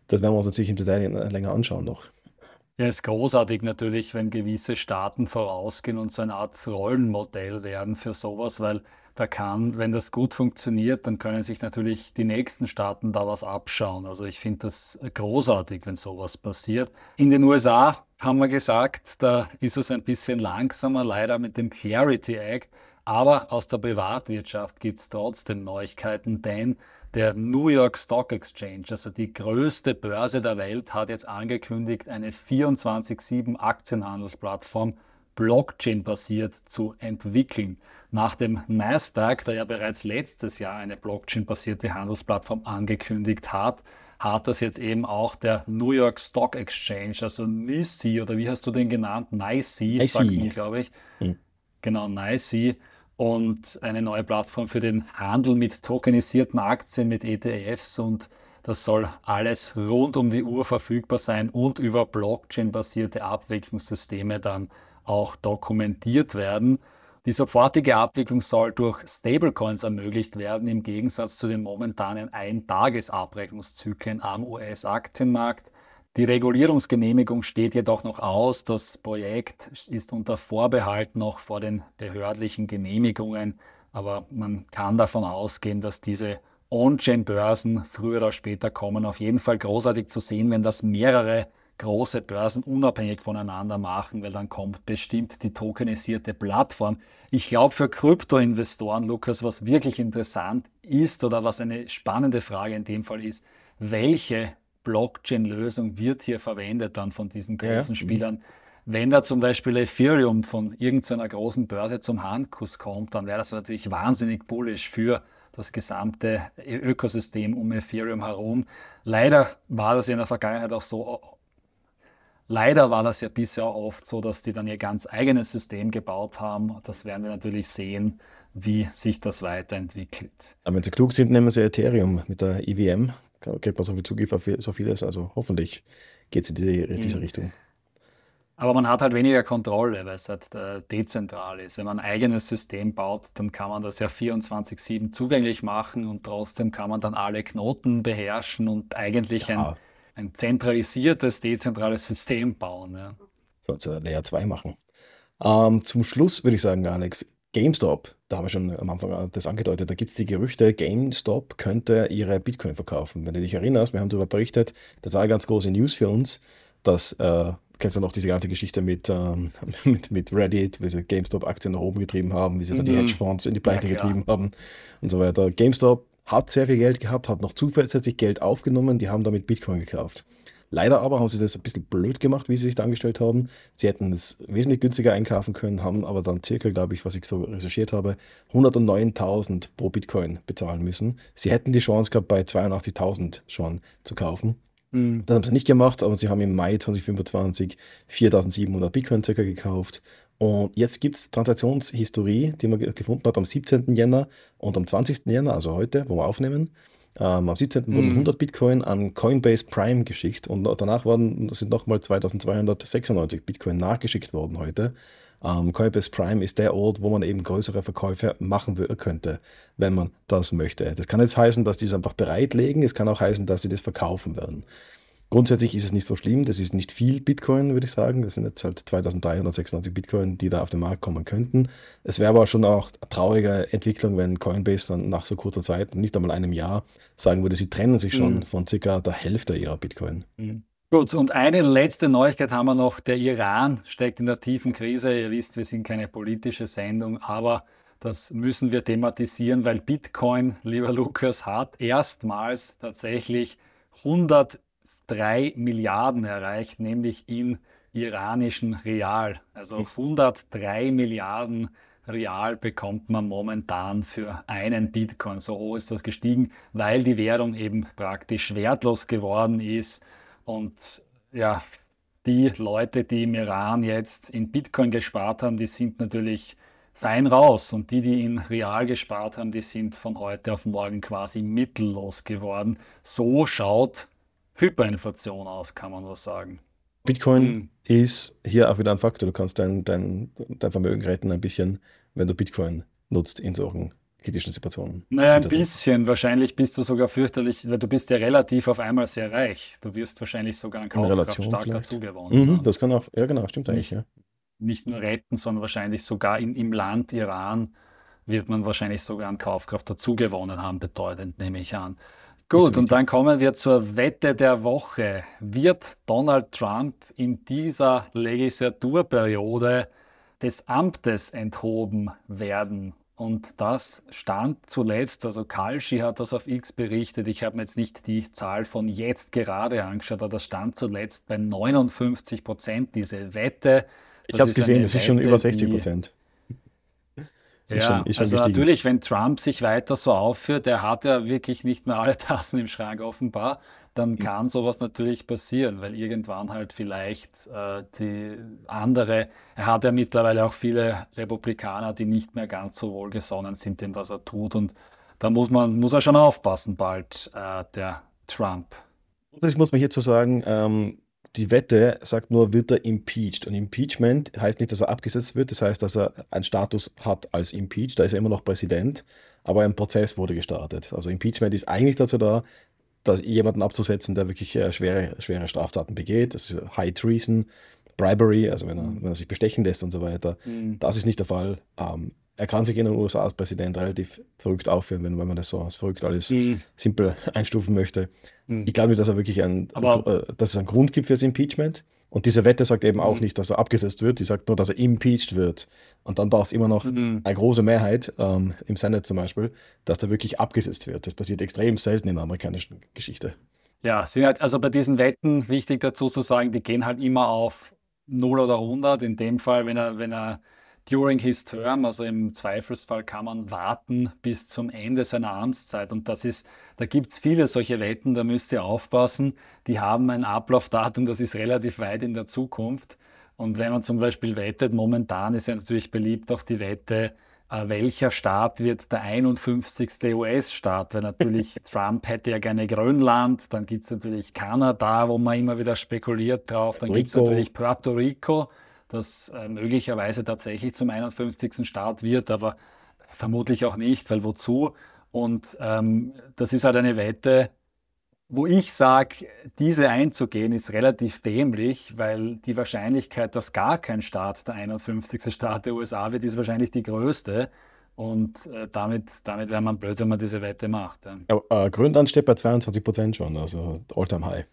Das werden wir uns natürlich im Detail länger anschauen noch. Ja, ist großartig natürlich, wenn gewisse Staaten vorausgehen und so eine Art Rollenmodell werden für sowas, weil da kann, wenn das gut funktioniert, dann können sich natürlich die nächsten Staaten da was abschauen. Also ich finde das großartig, wenn sowas passiert. In den U S A haben wir gesagt, da ist es ein bisschen langsamer, leider mit dem Clarity Act. Aber aus der Privatwirtschaft gibt es trotzdem Neuigkeiten, denn der New York Stock Exchange, also die größte Börse der Welt, hat jetzt angekündigt, eine vierundzwanzig sieben Aktienhandelsplattform Blockchain-basiert zu entwickeln. Nach dem Nasdaq, der ja bereits letztes Jahr eine Blockchain-basierte Handelsplattform angekündigt hat, hat das jetzt eben auch der New York Stock Exchange, also N Y S E, oder wie hast du den genannt? N Y S E, sagt man, glaube ich. Hm. Genau, N Y S E. Und eine neue Plattform für den Handel mit tokenisierten Aktien, mit E T Fs, und das soll alles rund um die Uhr verfügbar sein und über Blockchain-basierte Abwicklungssysteme dann auch dokumentiert werden. Die sofortige Abwicklung soll durch Stablecoins ermöglicht werden, im Gegensatz zu den momentanen Ein-Tages-Abrechnungszyklen am U S-Aktienmarkt. Die Regulierungsgenehmigung steht jedoch noch aus. Das Projekt ist unter Vorbehalt noch vor den behördlichen Genehmigungen, aber man kann davon ausgehen, dass diese On-Chain-Börsen früher oder später kommen. Auf jeden Fall großartig zu sehen, wenn das mehrere große Börsen unabhängig voneinander machen, weil dann kommt bestimmt die tokenisierte Plattform. Ich glaube, für Krypto-Investoren, Lukas, was wirklich interessant ist oder was eine spannende Frage in dem Fall ist, welche Blockchain-Lösung wird hier verwendet dann von diesen großen ja. Spielern? Wenn da zum Beispiel Ethereum von irgendeiner großen Börse zum Handkuss kommt, dann wäre das natürlich wahnsinnig bullish für das gesamte Ökosystem um Ethereum herum. Leider war das in der Vergangenheit auch so, leider war das ja bisher auch oft so, dass die dann ihr ganz eigenes System gebaut haben. Das werden wir natürlich sehen, wie sich das weiterentwickelt. Aber wenn sie klug sind, nehmen sie Ethereum mit der E V M. Kriegt man so viel Zugriff auf so vieles, also hoffentlich geht es in diese, diese mhm. Richtung. Aber man hat halt weniger Kontrolle, weil es halt äh, dezentral ist. Wenn man ein eigenes System baut, dann kann man das ja vierundzwanzig sieben zugänglich machen und trotzdem kann man dann alle Knoten beherrschen und eigentlich ja. ein, ein zentralisiertes, dezentrales System bauen. Ja. So, zur Layer zwei machen. Ähm, zum Schluss würde ich sagen, Alex, GameStop, da habe ich schon am Anfang das angedeutet, da gibt es die Gerüchte, GameStop könnte ihre Bitcoin verkaufen. Wenn du dich erinnerst, wir haben darüber berichtet, das war eine ganz große News für uns, dass, äh, kennst du noch diese ganze Geschichte mit, ähm, mit, mit Reddit, wie sie GameStop-Aktien nach oben getrieben haben, wie sie mhm. dann die Hedgefonds in die Pleite ja, getrieben haben und so weiter. GameStop hat sehr viel Geld gehabt, hat noch zusätzlich Geld aufgenommen, die haben damit Bitcoin gekauft. Leider aber haben sie das ein bisschen blöd gemacht, wie sie sich da angestellt haben. Sie hätten es wesentlich günstiger einkaufen können, haben aber dann circa, glaube ich, was ich so recherchiert habe, hundertneuntausend pro Bitcoin bezahlen müssen. Sie hätten die Chance gehabt, bei zweiundachtzigtausend schon zu kaufen. Mhm. Das haben sie nicht gemacht, aber sie haben im Mai zwanzig fünfundzwanzig viertausendsiebenhundert Bitcoin circa gekauft. Und jetzt gibt es Transaktionshistorie, die man gefunden hat am siebzehnten Jänner und am zwanzigsten Jänner, also heute, wo wir aufnehmen. Ähm, am siebzehnten wurden mm. hundert Bitcoin an Coinbase Prime geschickt und danach waren, sind nochmal zweitausendzweihundertsechsundneunzig Bitcoin nachgeschickt worden heute. Ähm, Coinbase Prime ist der Ort, wo man eben größere Verkäufe machen könnte, wenn man das möchte. Das kann jetzt heißen, dass die es einfach bereitlegen, es kann auch heißen, dass sie das verkaufen werden. Grundsätzlich ist es nicht so schlimm, das ist nicht viel Bitcoin, würde ich sagen. Das sind jetzt halt zweitausenddreihundertsechsundneunzig Bitcoin, die da auf den Markt kommen könnten. Es wäre aber schon auch eine traurige Entwicklung, wenn Coinbase dann nach so kurzer Zeit, nicht einmal einem Jahr, sagen würde, sie trennen sich schon mhm. von circa der Hälfte ihrer Bitcoin. Mhm. Gut, und eine letzte Neuigkeit haben wir noch. Der Iran steckt in der tiefen Krise. Ihr wisst, wir sind keine politische Sendung, aber das müssen wir thematisieren, weil Bitcoin, lieber Lukas, hat erstmals tatsächlich hundert drei Milliarden erreicht, nämlich in iranischen Real. Also hundertdrei Milliarden Real bekommt man momentan für einen Bitcoin. So hoch ist das gestiegen, weil die Währung eben praktisch wertlos geworden ist. Und ja, die Leute, die im Iran jetzt in Bitcoin gespart haben, die sind natürlich fein raus. Und die, die in Real gespart haben, die sind von heute auf morgen quasi mittellos geworden. So schaut Hyperinflation aus, kann man was sagen. Bitcoin hm. ist hier auch wieder ein Faktor. Du kannst dein, dein, dein Vermögen retten ein bisschen, wenn du Bitcoin nutzt in solchen kritischen Situationen. Naja, ein bisschen. Wahrscheinlich bist du sogar fürchterlich, weil du bist ja relativ auf einmal sehr reich. Du wirst wahrscheinlich sogar an In Kaufkraft Relation stark vielleicht. dazu gewonnen. Mhm, Ne? das kann auch, ja genau, stimmt eigentlich, Nicht, ja. nicht nur retten, sondern wahrscheinlich sogar in, im Land Iran wird man wahrscheinlich sogar an Kaufkraft dazu gewonnen haben, bedeutend, nehme ich an. Nicht so Gut, und wichtig. dann kommen wir zur Wette der Woche. Wird Donald Trump in dieser Legislaturperiode des Amtes enthoben werden? Und das stand zuletzt, also Kalshi hat das auf X berichtet, ich habe mir jetzt nicht die Zahl von jetzt gerade angeschaut, aber das stand zuletzt bei neunundfünfzig Prozent, diese Wette. Ich Das habe es ist gesehen, eine es ist schon über Wette, sechzig die Prozent. Ist schon, ja, ist schon also gestiegen. natürlich, wenn Trump sich weiter so aufführt, der hat ja wirklich nicht mehr alle Tassen im Schrank offenbar, dann Mhm. kann sowas natürlich passieren, weil irgendwann halt vielleicht äh, die andere, er hat ja mittlerweile auch viele Republikaner, die nicht mehr ganz so wohlgesonnen sind dem, was er tut, und da muss man, muss er schon aufpassen bald, äh, der Trump. Das muss man hierzu sagen, ähm, die Wette sagt nur, wird er impeached. Und Impeachment heißt nicht, dass er abgesetzt wird, das heißt, dass er einen Status hat als impeached. Da ist er immer noch Präsident, aber ein Prozess wurde gestartet. Also Impeachment ist eigentlich dazu da, dass jemanden abzusetzen, der wirklich äh, schwere, schwere Straftaten begeht. Das ist High Treason, Bribery, also wenn er, Hm. wenn er sich bestechen lässt und so weiter. Hm. Das ist nicht der Fall. Ähm, er kann sich in den U S A als Präsident relativ verrückt aufführen, wenn, wenn man das so als verrückt alles Hm. simpel einstufen möchte. Hm. Ich glaube nicht, dass er wirklich ein, Aber äh, dass es einen Grund gibt fürs Impeachment. Und diese Wette sagt eben auch hm. nicht, dass er abgesetzt wird, die sagt nur, dass er impeached wird. Und dann braucht es immer noch Hm. eine große Mehrheit, ähm, im Senate zum Beispiel, dass der wirklich abgesetzt wird. Das passiert extrem selten in der amerikanischen Geschichte. Ja, sind halt, also bei diesen Wetten, wichtig dazu zu sagen, die gehen halt immer auf null oder hundert. In dem Fall, wenn er, wenn er during his term, also im Zweifelsfall kann man warten bis zum Ende seiner Amtszeit. Und das ist, da gibt es viele solche Wetten, da müsst ihr aufpassen. Die haben ein Ablaufdatum, das ist relativ weit in der Zukunft. Und wenn man zum Beispiel wettet, momentan ist ja natürlich beliebt auch die Wette, äh, welcher Staat wird der einundfünfzigste U S-Staat? Weil natürlich Trump hätte ja gerne Grönland, dann gibt es natürlich Kanada, wo man immer wieder spekuliert drauf, dann gibt es Rico, natürlich Puerto Rico, das äh, möglicherweise tatsächlich zum einundfünfzigsten Staat wird, aber vermutlich auch nicht, weil wozu? Und ähm, das ist halt eine Wette, wo ich sage, diese einzugehen, ist relativ dämlich, weil die Wahrscheinlichkeit, dass gar kein Staat der einundfünfzigste Staat der U S A wird, ist wahrscheinlich die größte. Und äh, damit, damit wäre man blöd, wenn man diese Wette macht. Ja. ja, äh, Grönland steht bei zweiundzwanzig Prozent schon, also All-Time High.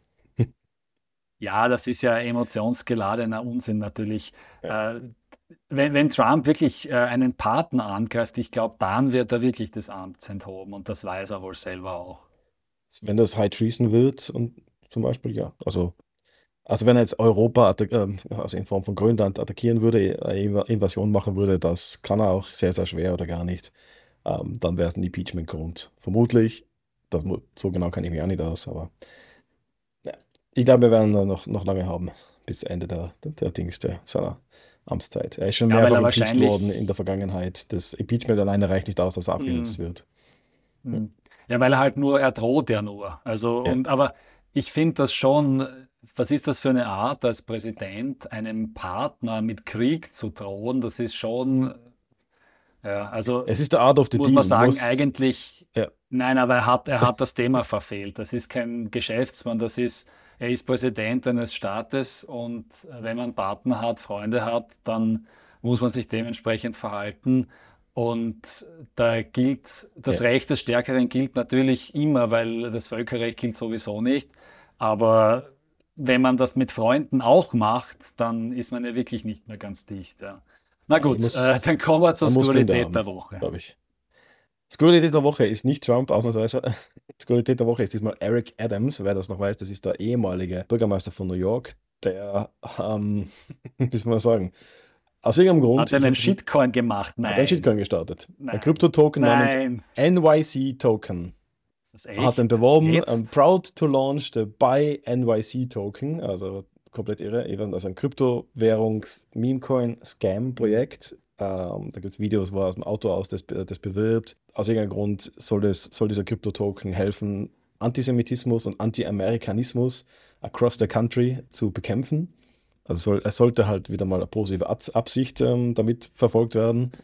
Ja, das ist ja emotionsgeladener Unsinn natürlich. Ja. Äh, wenn, wenn Trump wirklich äh, einen Partner angreift, ich glaube, dann wird er wirklich des Amts enthoben, und das weiß er wohl selber auch. Wenn das High Treason wird, und zum Beispiel, ja. Also, also wenn er jetzt Europa, attack- ähm, also in Form von Grönland attackieren würde, eine Inv- Invasion machen würde, das kann er auch sehr, sehr schwer oder gar nicht. Ähm, dann wäre es ein Impeachment-Grund. Vermutlich. Das, mu- so genau kann ich mich auch nicht aus, aber ja. Ich glaube, wir werden ihn noch, noch lange haben, bis Ende der, der, der Dings, der, seiner Amtszeit. Er ist schon Ja, weil mehrfach er impeached worden in wahrscheinlich, der Vergangenheit. Das Impeachment alleine reicht nicht aus, dass er abgesetzt hm, wird. Ja. hm. Ja, weil er halt nur, er droht ja nur. Also, Ja. und, aber ich finde das schon, was ist das für eine Art, als Präsident einem Partner mit Krieg zu drohen? Das ist schon, ja, also Es ist der Art of the muss man Deal. Man sagen, muss, eigentlich, ja, nein, aber er hat, er hat das Thema verfehlt. Das ist kein Geschäftsmann, das ist, er ist Präsident eines Staates, und wenn man Partner hat, Freunde hat, dann muss man sich dementsprechend verhalten. Und da gilt, das ja. Recht des Stärkeren gilt natürlich immer, weil das Völkerrecht gilt sowieso nicht. Aber wenn man das mit Freunden auch macht, dann ist man ja wirklich nicht mehr ganz dicht. Ja. Na Ja, ich gut, äh, muss, dann kommen wir zur man muss Gründe Skurrilität der haben, Woche. glaube ich. Skurrilität der Woche ist nicht Trump, ausnahmsweise. Skurrilität der Woche ist diesmal Eric Adams, wer das noch weiß, das ist der ehemalige Bürgermeister von New York, der, ähm, wie soll man sagen, aus irgendeinem Grund, Hat er ich einen habe hat Shitcoin gemacht? einen Nein, Shitcoin gestartet. Ein nein, Krypto-Token namens nein. N Y C-Token. Ist das Er hat den echt? beworben, I'm Jetzt? proud to launch the Buy N Y C-Token, also komplett irre, eben also ein Kryptowährungs-Meme-Coin-Scam-Projekt. Ähm, da gibt es Videos, wo er aus dem Auto aus das, das bewirbt. Aus irgendeinem Grund soll, das, soll dieser Krypto-Token helfen, Antisemitismus und Anti-Amerikanismus across the country zu bekämpfen. Also soll, es sollte halt wieder mal eine positive Abs- Absicht ähm, damit verfolgt werden.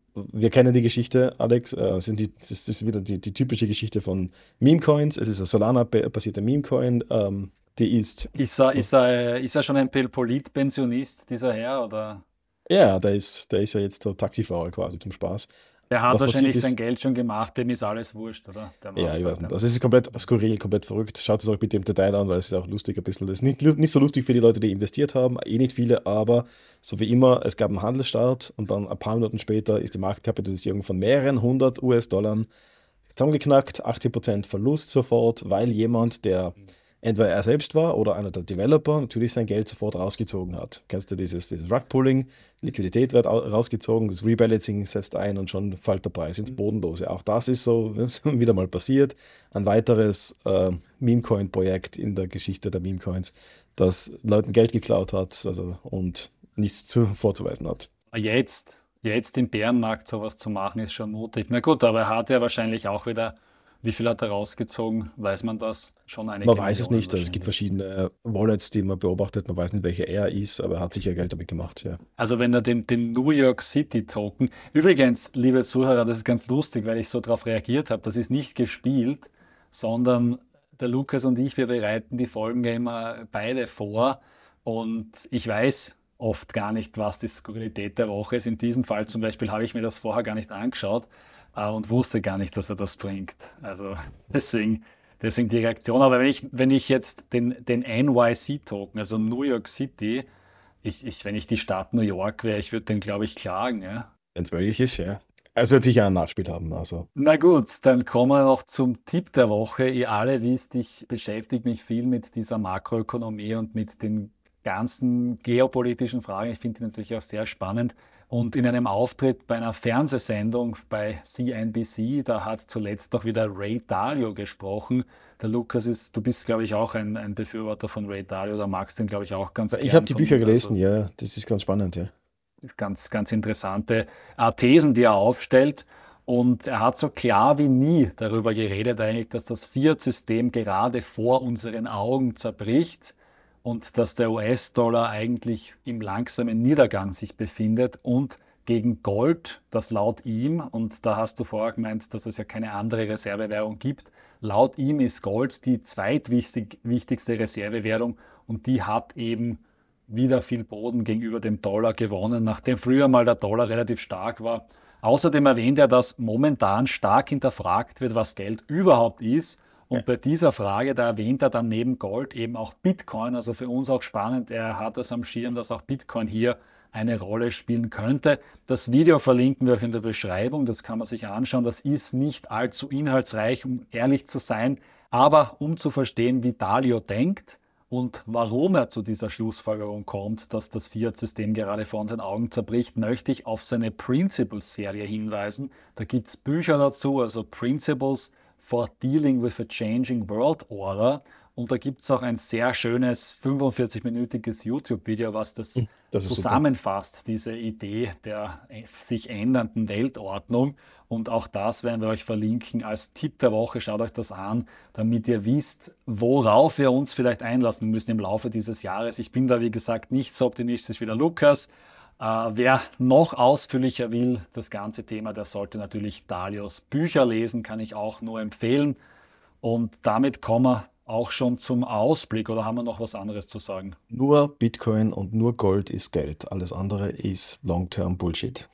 wir kennen die Geschichte, Alex, äh, sind die, das ist wieder die, die typische Geschichte von Meme-Coins. Es ist ein Solana-basierter Meme-Coin. Ähm, die ist, Ist er, ist er, ist er schon ein Politpensionist, dieser Herr, oder? ja, der ist, der ist ja jetzt der Taxifahrer quasi zum Spaß. Der hat Was passiert wahrscheinlich sein ist, Geld schon gemacht, dem ist alles wurscht, oder? Der ja, macht ich weiß halt nicht. einfach. Also es ist komplett skurril, komplett verrückt. Schaut es euch bitte im Detail an, weil es ist auch lustig ein bisschen. Das ist nicht, nicht so lustig für die Leute, die investiert haben, eh nicht viele, aber so wie immer, es gab einen Handelsstart und dann ein paar Minuten später ist die Marktkapitalisierung von mehreren hundert U S-Dollar zusammengeknackt, achtzig Prozent Verlust sofort, weil jemand, der entweder er selbst war oder einer der Developer, natürlich sein Geld sofort rausgezogen hat. Kennst du dieses, dieses Rug-Pulling? Liquidität wird au- rausgezogen, das Rebalancing setzt ein und schon fällt der Preis ins Bodenlose. Auch das ist so wieder mal passiert. Ein weiteres äh, Meme-Coin-Projekt in der Geschichte der Meme-Coins, das Leuten Geld geklaut hat, also, und nichts zu, vorzuweisen hat. Jetzt, jetzt im Bärenmarkt sowas zu machen, ist schon mutig. Na gut, aber er hat ja wahrscheinlich auch wieder, wie viel hat er rausgezogen? Weiß man das? Schon einige Man weiß es Millionen nicht, also es gibt wahrscheinlich. verschiedene Wallets, die man beobachtet, man weiß nicht, welche er ist, aber er hat sicher Geld damit gemacht, ja. Also wenn er den, den New York City Token, übrigens, liebe Zuhörer, das ist ganz lustig, weil ich so darauf reagiert habe, das ist nicht gespielt, sondern der Lukas und ich, wir bereiten die Folgen ja immer beide vor und ich weiß oft gar nicht, was die Skurrilität der Woche ist. In diesem Fall zum Beispiel habe ich mir das vorher gar nicht angeschaut äh, und wusste gar nicht, dass er das bringt. Also deswegen, deswegen die Reaktion. Aber wenn ich, wenn ich jetzt den, den N Y C-Token, also New York City, ich, ich, wenn ich die Stadt New York wäre, ich würde den, glaube ich, klagen, ja. Wenn es möglich ist, ja. Es wird sicher ein Nachspiel haben, also. Na gut, dann kommen wir noch zum Tipp der Woche. Ihr alle wisst, ich beschäftige mich viel mit dieser Makroökonomie und mit den ganzen geopolitischen Fragen. Ich finde die natürlich auch sehr spannend. Und in einem Auftritt bei einer Fernsehsendung bei C N B C, da hat zuletzt auch wieder Ray Dalio gesprochen. Der Lukas ist, du bist, glaube ich, auch ein, ein Befürworter von Ray Dalio, da magst du ihn, glaube ich, auch ganz Ich habe gern die von Bücher ihm. gelesen, Also ja, das ist ganz spannend, ja. ganz, ganz interessante äh, Thesen, die er aufstellt. Und er hat so klar wie nie darüber geredet, eigentlich, dass das Fiat-System gerade vor unseren Augen zerbricht und dass der U S-Dollar eigentlich im langsamen Niedergang sich befindet und gegen Gold, das laut ihm, und da hast du vorher gemeint, dass es ja keine andere Reservewährung gibt, laut ihm ist Gold die zweitwichtigste Reservewährung und die hat eben wieder viel Boden gegenüber dem Dollar gewonnen, nachdem früher mal der Dollar relativ stark war. Außerdem erwähnt er, dass momentan stark hinterfragt wird, was Geld überhaupt ist. Ja. Und bei dieser Frage, da erwähnt er dann neben Gold eben auch Bitcoin. Also für uns auch spannend. Er hat es am Schirm, dass auch Bitcoin hier eine Rolle spielen könnte. Das Video verlinken wir euch in der Beschreibung. Das kann man sich anschauen. Das ist nicht allzu inhaltsreich, um ehrlich zu sein. Aber um zu verstehen, wie Dalio denkt und warum er zu dieser Schlussfolgerung kommt, dass das Fiat-System gerade vor unseren Augen zerbricht, möchte ich auf seine Principles-Serie hinweisen. Da gibt es Bücher dazu, also Principles for Dealing with a Changing World Order. Und da gibt es auch ein sehr schönes fünfundvierzig-minütiges YouTube-Video, was das Das ist super. zusammenfasst, diese Idee der sich ändernden Weltordnung. Und auch das werden wir euch verlinken als Tipp der Woche. Schaut euch das an, damit ihr wisst, worauf wir uns vielleicht einlassen müssen im Laufe dieses Jahres. Ich bin da, wie gesagt, nicht so optimistisch wie der Lukas. Äh, wer noch ausführlicher will, das ganze Thema, der sollte natürlich Dalios Bücher lesen, kann ich auch nur empfehlen. Und damit kommen wir auch schon zum Ausblick, oder haben wir noch was anderes zu sagen? Nur Bitcoin und nur Gold ist Geld. Alles andere ist Long-Term Bullshit.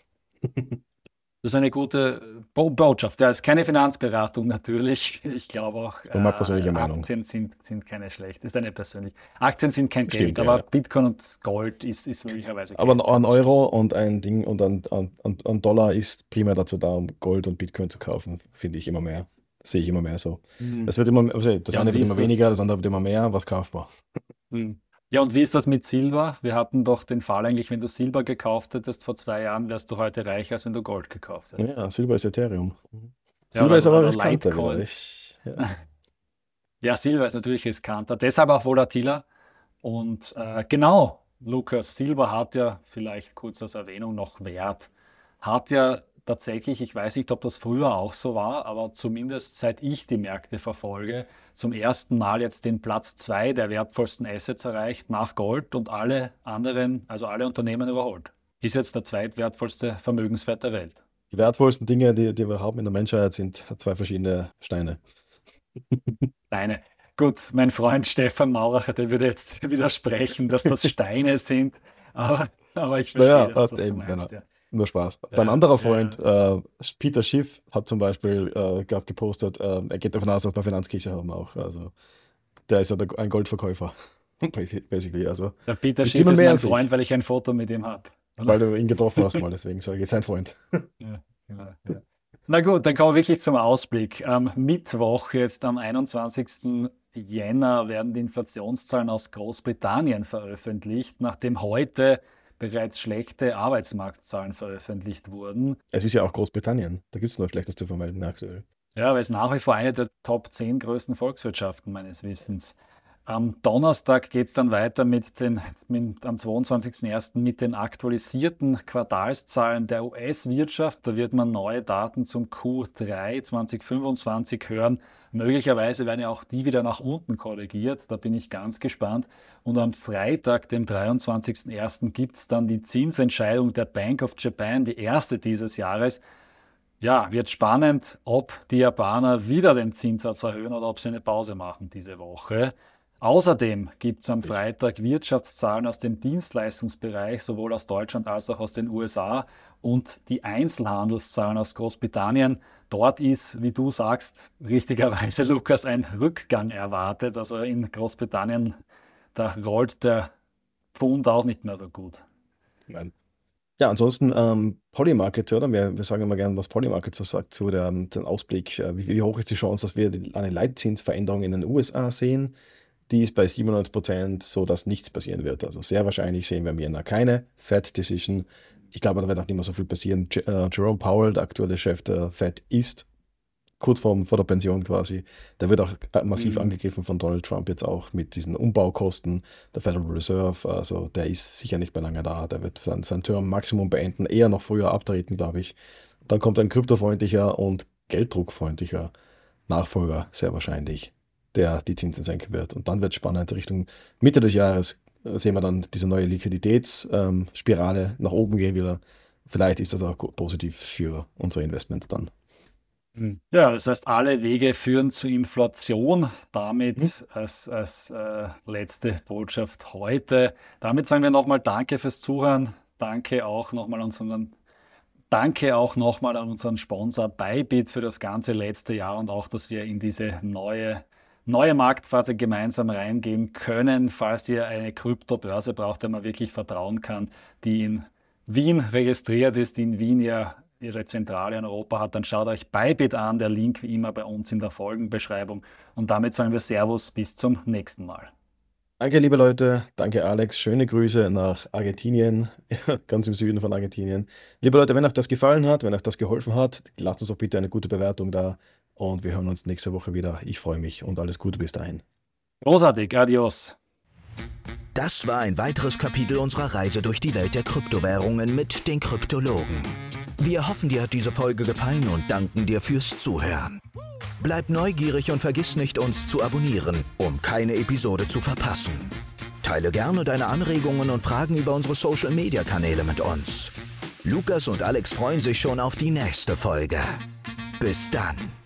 Das ist eine gute Bo Botschaft. Ja, ist keine Finanzberatung natürlich. Ich glaube auch, So meine persönliche äh, Meinung. Aktien sind, sind keine schlecht. Ist eine persönliche. Aktien sind kein Stimmt, Geld, ja, aber ja. Bitcoin und Gold ist, ist möglicherweise Aber ein, Geld. ein Das Euro stimmt. und ein Ding und ein, ein, ein, ein Dollar ist primär dazu da, um Gold und Bitcoin zu kaufen, finde ich immer mehr. Sehe ich immer mehr so. Mhm. Es wird immer, also das Ja, eine und wird wie immer ist weniger, das? das andere wird immer mehr. Was kauft man? Mhm. Ja, und wie ist das mit Silber? Wir hatten doch den Fall eigentlich, wenn du Silber gekauft hättest vor zwei Jahren, wärst du heute reicher, als wenn du Gold gekauft hättest. Ja, Silber ist Ethereum. Mhm. Ja, Silber ist oder, aber oder riskanter wieder. Litecoin. Ich, ja. Ja, Silber ist natürlich riskanter, deshalb auch volatiler. Und äh, genau, Lukas, Silber hat ja, vielleicht kurz als Erwähnung noch Wert, hat ja tatsächlich, ich weiß nicht, ob das früher auch so war, aber zumindest seit ich die Märkte verfolge, zum ersten Mal jetzt den Platz zwei der wertvollsten Assets erreicht nach Gold und alle anderen, also alle Unternehmen überholt. Ist jetzt der zweitwertvollste Vermögenswert der Welt. Die wertvollsten Dinge, die, die wir haben in der Menschheit, sind zwei verschiedene Steine. Steine. Gut, mein Freund Stefan Mauracher, der würde jetzt widersprechen, dass das Steine sind, aber, aber ich verstehe Naja, das, was eben, du meinst. genau. Ja. Nur Spaß. Ja, Ein anderer Freund, ja. äh, Peter Schiff, hat zum Beispiel äh, gerade gepostet, äh, er geht davon aus, dass wir Finanzkrise haben auch. Also der ist ja der, ein Goldverkäufer, basically. Also Der Peter die Schiff stimmen ist mehr mein als ich, Freund, weil ich ein Foto mit ihm habe. weil du ihn getroffen hast mal, deswegen sage ich jetzt sein Freund. Ja, genau, ja. Na gut, dann kommen wir wirklich zum Ausblick. Am Mittwoch, jetzt am einundzwanzigsten Jänner, werden die Inflationszahlen aus Großbritannien veröffentlicht, nachdem heute bereits schlechte Arbeitsmarktzahlen veröffentlicht wurden. Es ist ja auch Großbritannien, da gibt es nur Schlechtes zu vermelden aktuell. Ja, aber es ist nach wie vor eine der Top zehn größten Volkswirtschaften meines Wissens. Am Donnerstag geht es dann weiter mit den, mit, am zweiundzwanzigsten ersten mit den aktualisierten Quartalszahlen der U S-Wirtschaft. Da wird man neue Daten zum Q drei zweitausendfünfundzwanzig hören. Möglicherweise werden ja auch die wieder nach unten korrigiert. Da bin ich ganz gespannt. Und am Freitag, dem dreiundzwanzigsten ersten gibt es dann die Zinsentscheidung der Bank of Japan, die erste dieses Jahres. Ja, wird spannend, ob die Japaner wieder den Zinssatz erhöhen oder ob sie eine Pause machen diese Woche. Außerdem gibt es am Freitag Wirtschaftszahlen aus dem Dienstleistungsbereich, sowohl aus Deutschland als auch aus den U S A, und die Einzelhandelszahlen aus Großbritannien. Dort ist, wie du sagst, richtigerweise, Lukas, ein Rückgang erwartet. Also in Großbritannien, da rollt der Pfund auch nicht mehr so gut. Nein. Ja, ansonsten ähm, Polymarket, oder? Wir, wir sagen immer gerne, was Polymarket so sagt zu der, dem Ausblick. Äh, wie, wie hoch ist die Chance, dass wir eine Leitzinsveränderung in den U S A sehen? Die ist bei siebenundneunzig Prozent so, dass nichts passieren wird. Also sehr wahrscheinlich sehen wir im Jänner keine Fed Decision. Ich glaube, da wird auch nicht mehr so viel passieren. J äh, Jerome Powell, der aktuelle Chef der Fed, ist kurz vor, vor der Pension quasi. Der wird auch massiv Mhm. angegriffen von Donald Trump jetzt auch mit diesen Umbaukosten der Federal Reserve. Also der ist sicher nicht mehr lange da. Der wird sein, sein Term-Maximum beenden, eher noch früher abtreten, glaube ich. Dann kommt ein kryptofreundlicher und gelddruckfreundlicher Nachfolger, sehr wahrscheinlich, der die Zinsen senken wird. Und dann wird es spannend. Richtung Mitte des Jahres äh, sehen wir dann diese neue Liquiditätsspirale ähm, nach oben gehen wieder. Vielleicht ist das auch positiv für unser Investment dann. Ja, das heißt, alle Wege führen zu Inflation. Damit Mhm. als, als äh, letzte Botschaft heute. Damit sagen wir nochmal Danke fürs Zuhören. Danke auch nochmal unseren, Danke auch nochmal an unseren Sponsor Bybit für das ganze letzte Jahr und auch, dass wir in diese neue, neue Marktphase gemeinsam reingehen können. Falls ihr eine Kryptobörse braucht, der man wirklich vertrauen kann, die in Wien registriert ist, die in Wien ja ihre Zentrale in Europa hat, dann schaut euch Bybit an. Der Link wie immer bei uns in der Folgenbeschreibung. Und damit sagen wir Servus, bis zum nächsten Mal. Danke, liebe Leute. Danke, Alex. Schöne Grüße nach Argentinien, ganz im Süden von Argentinien. Liebe Leute, wenn euch das gefallen hat, wenn euch das geholfen hat, lasst uns doch bitte eine gute Bewertung da. Und wir hören uns nächste Woche wieder. Ich freue mich und alles Gute bis dahin. Großartig, adios. Das war ein weiteres Kapitel unserer Reise durch die Welt der Kryptowährungen mit den Kryptologen. Wir hoffen, dir hat diese Folge gefallen und danken dir fürs Zuhören. Bleib neugierig und vergiss nicht, uns zu abonnieren, um keine Episode zu verpassen. Teile gerne deine Anregungen und Fragen über unsere Social-Media-Kanäle mit uns. Lukas und Alex freuen sich schon auf die nächste Folge. Bis dann.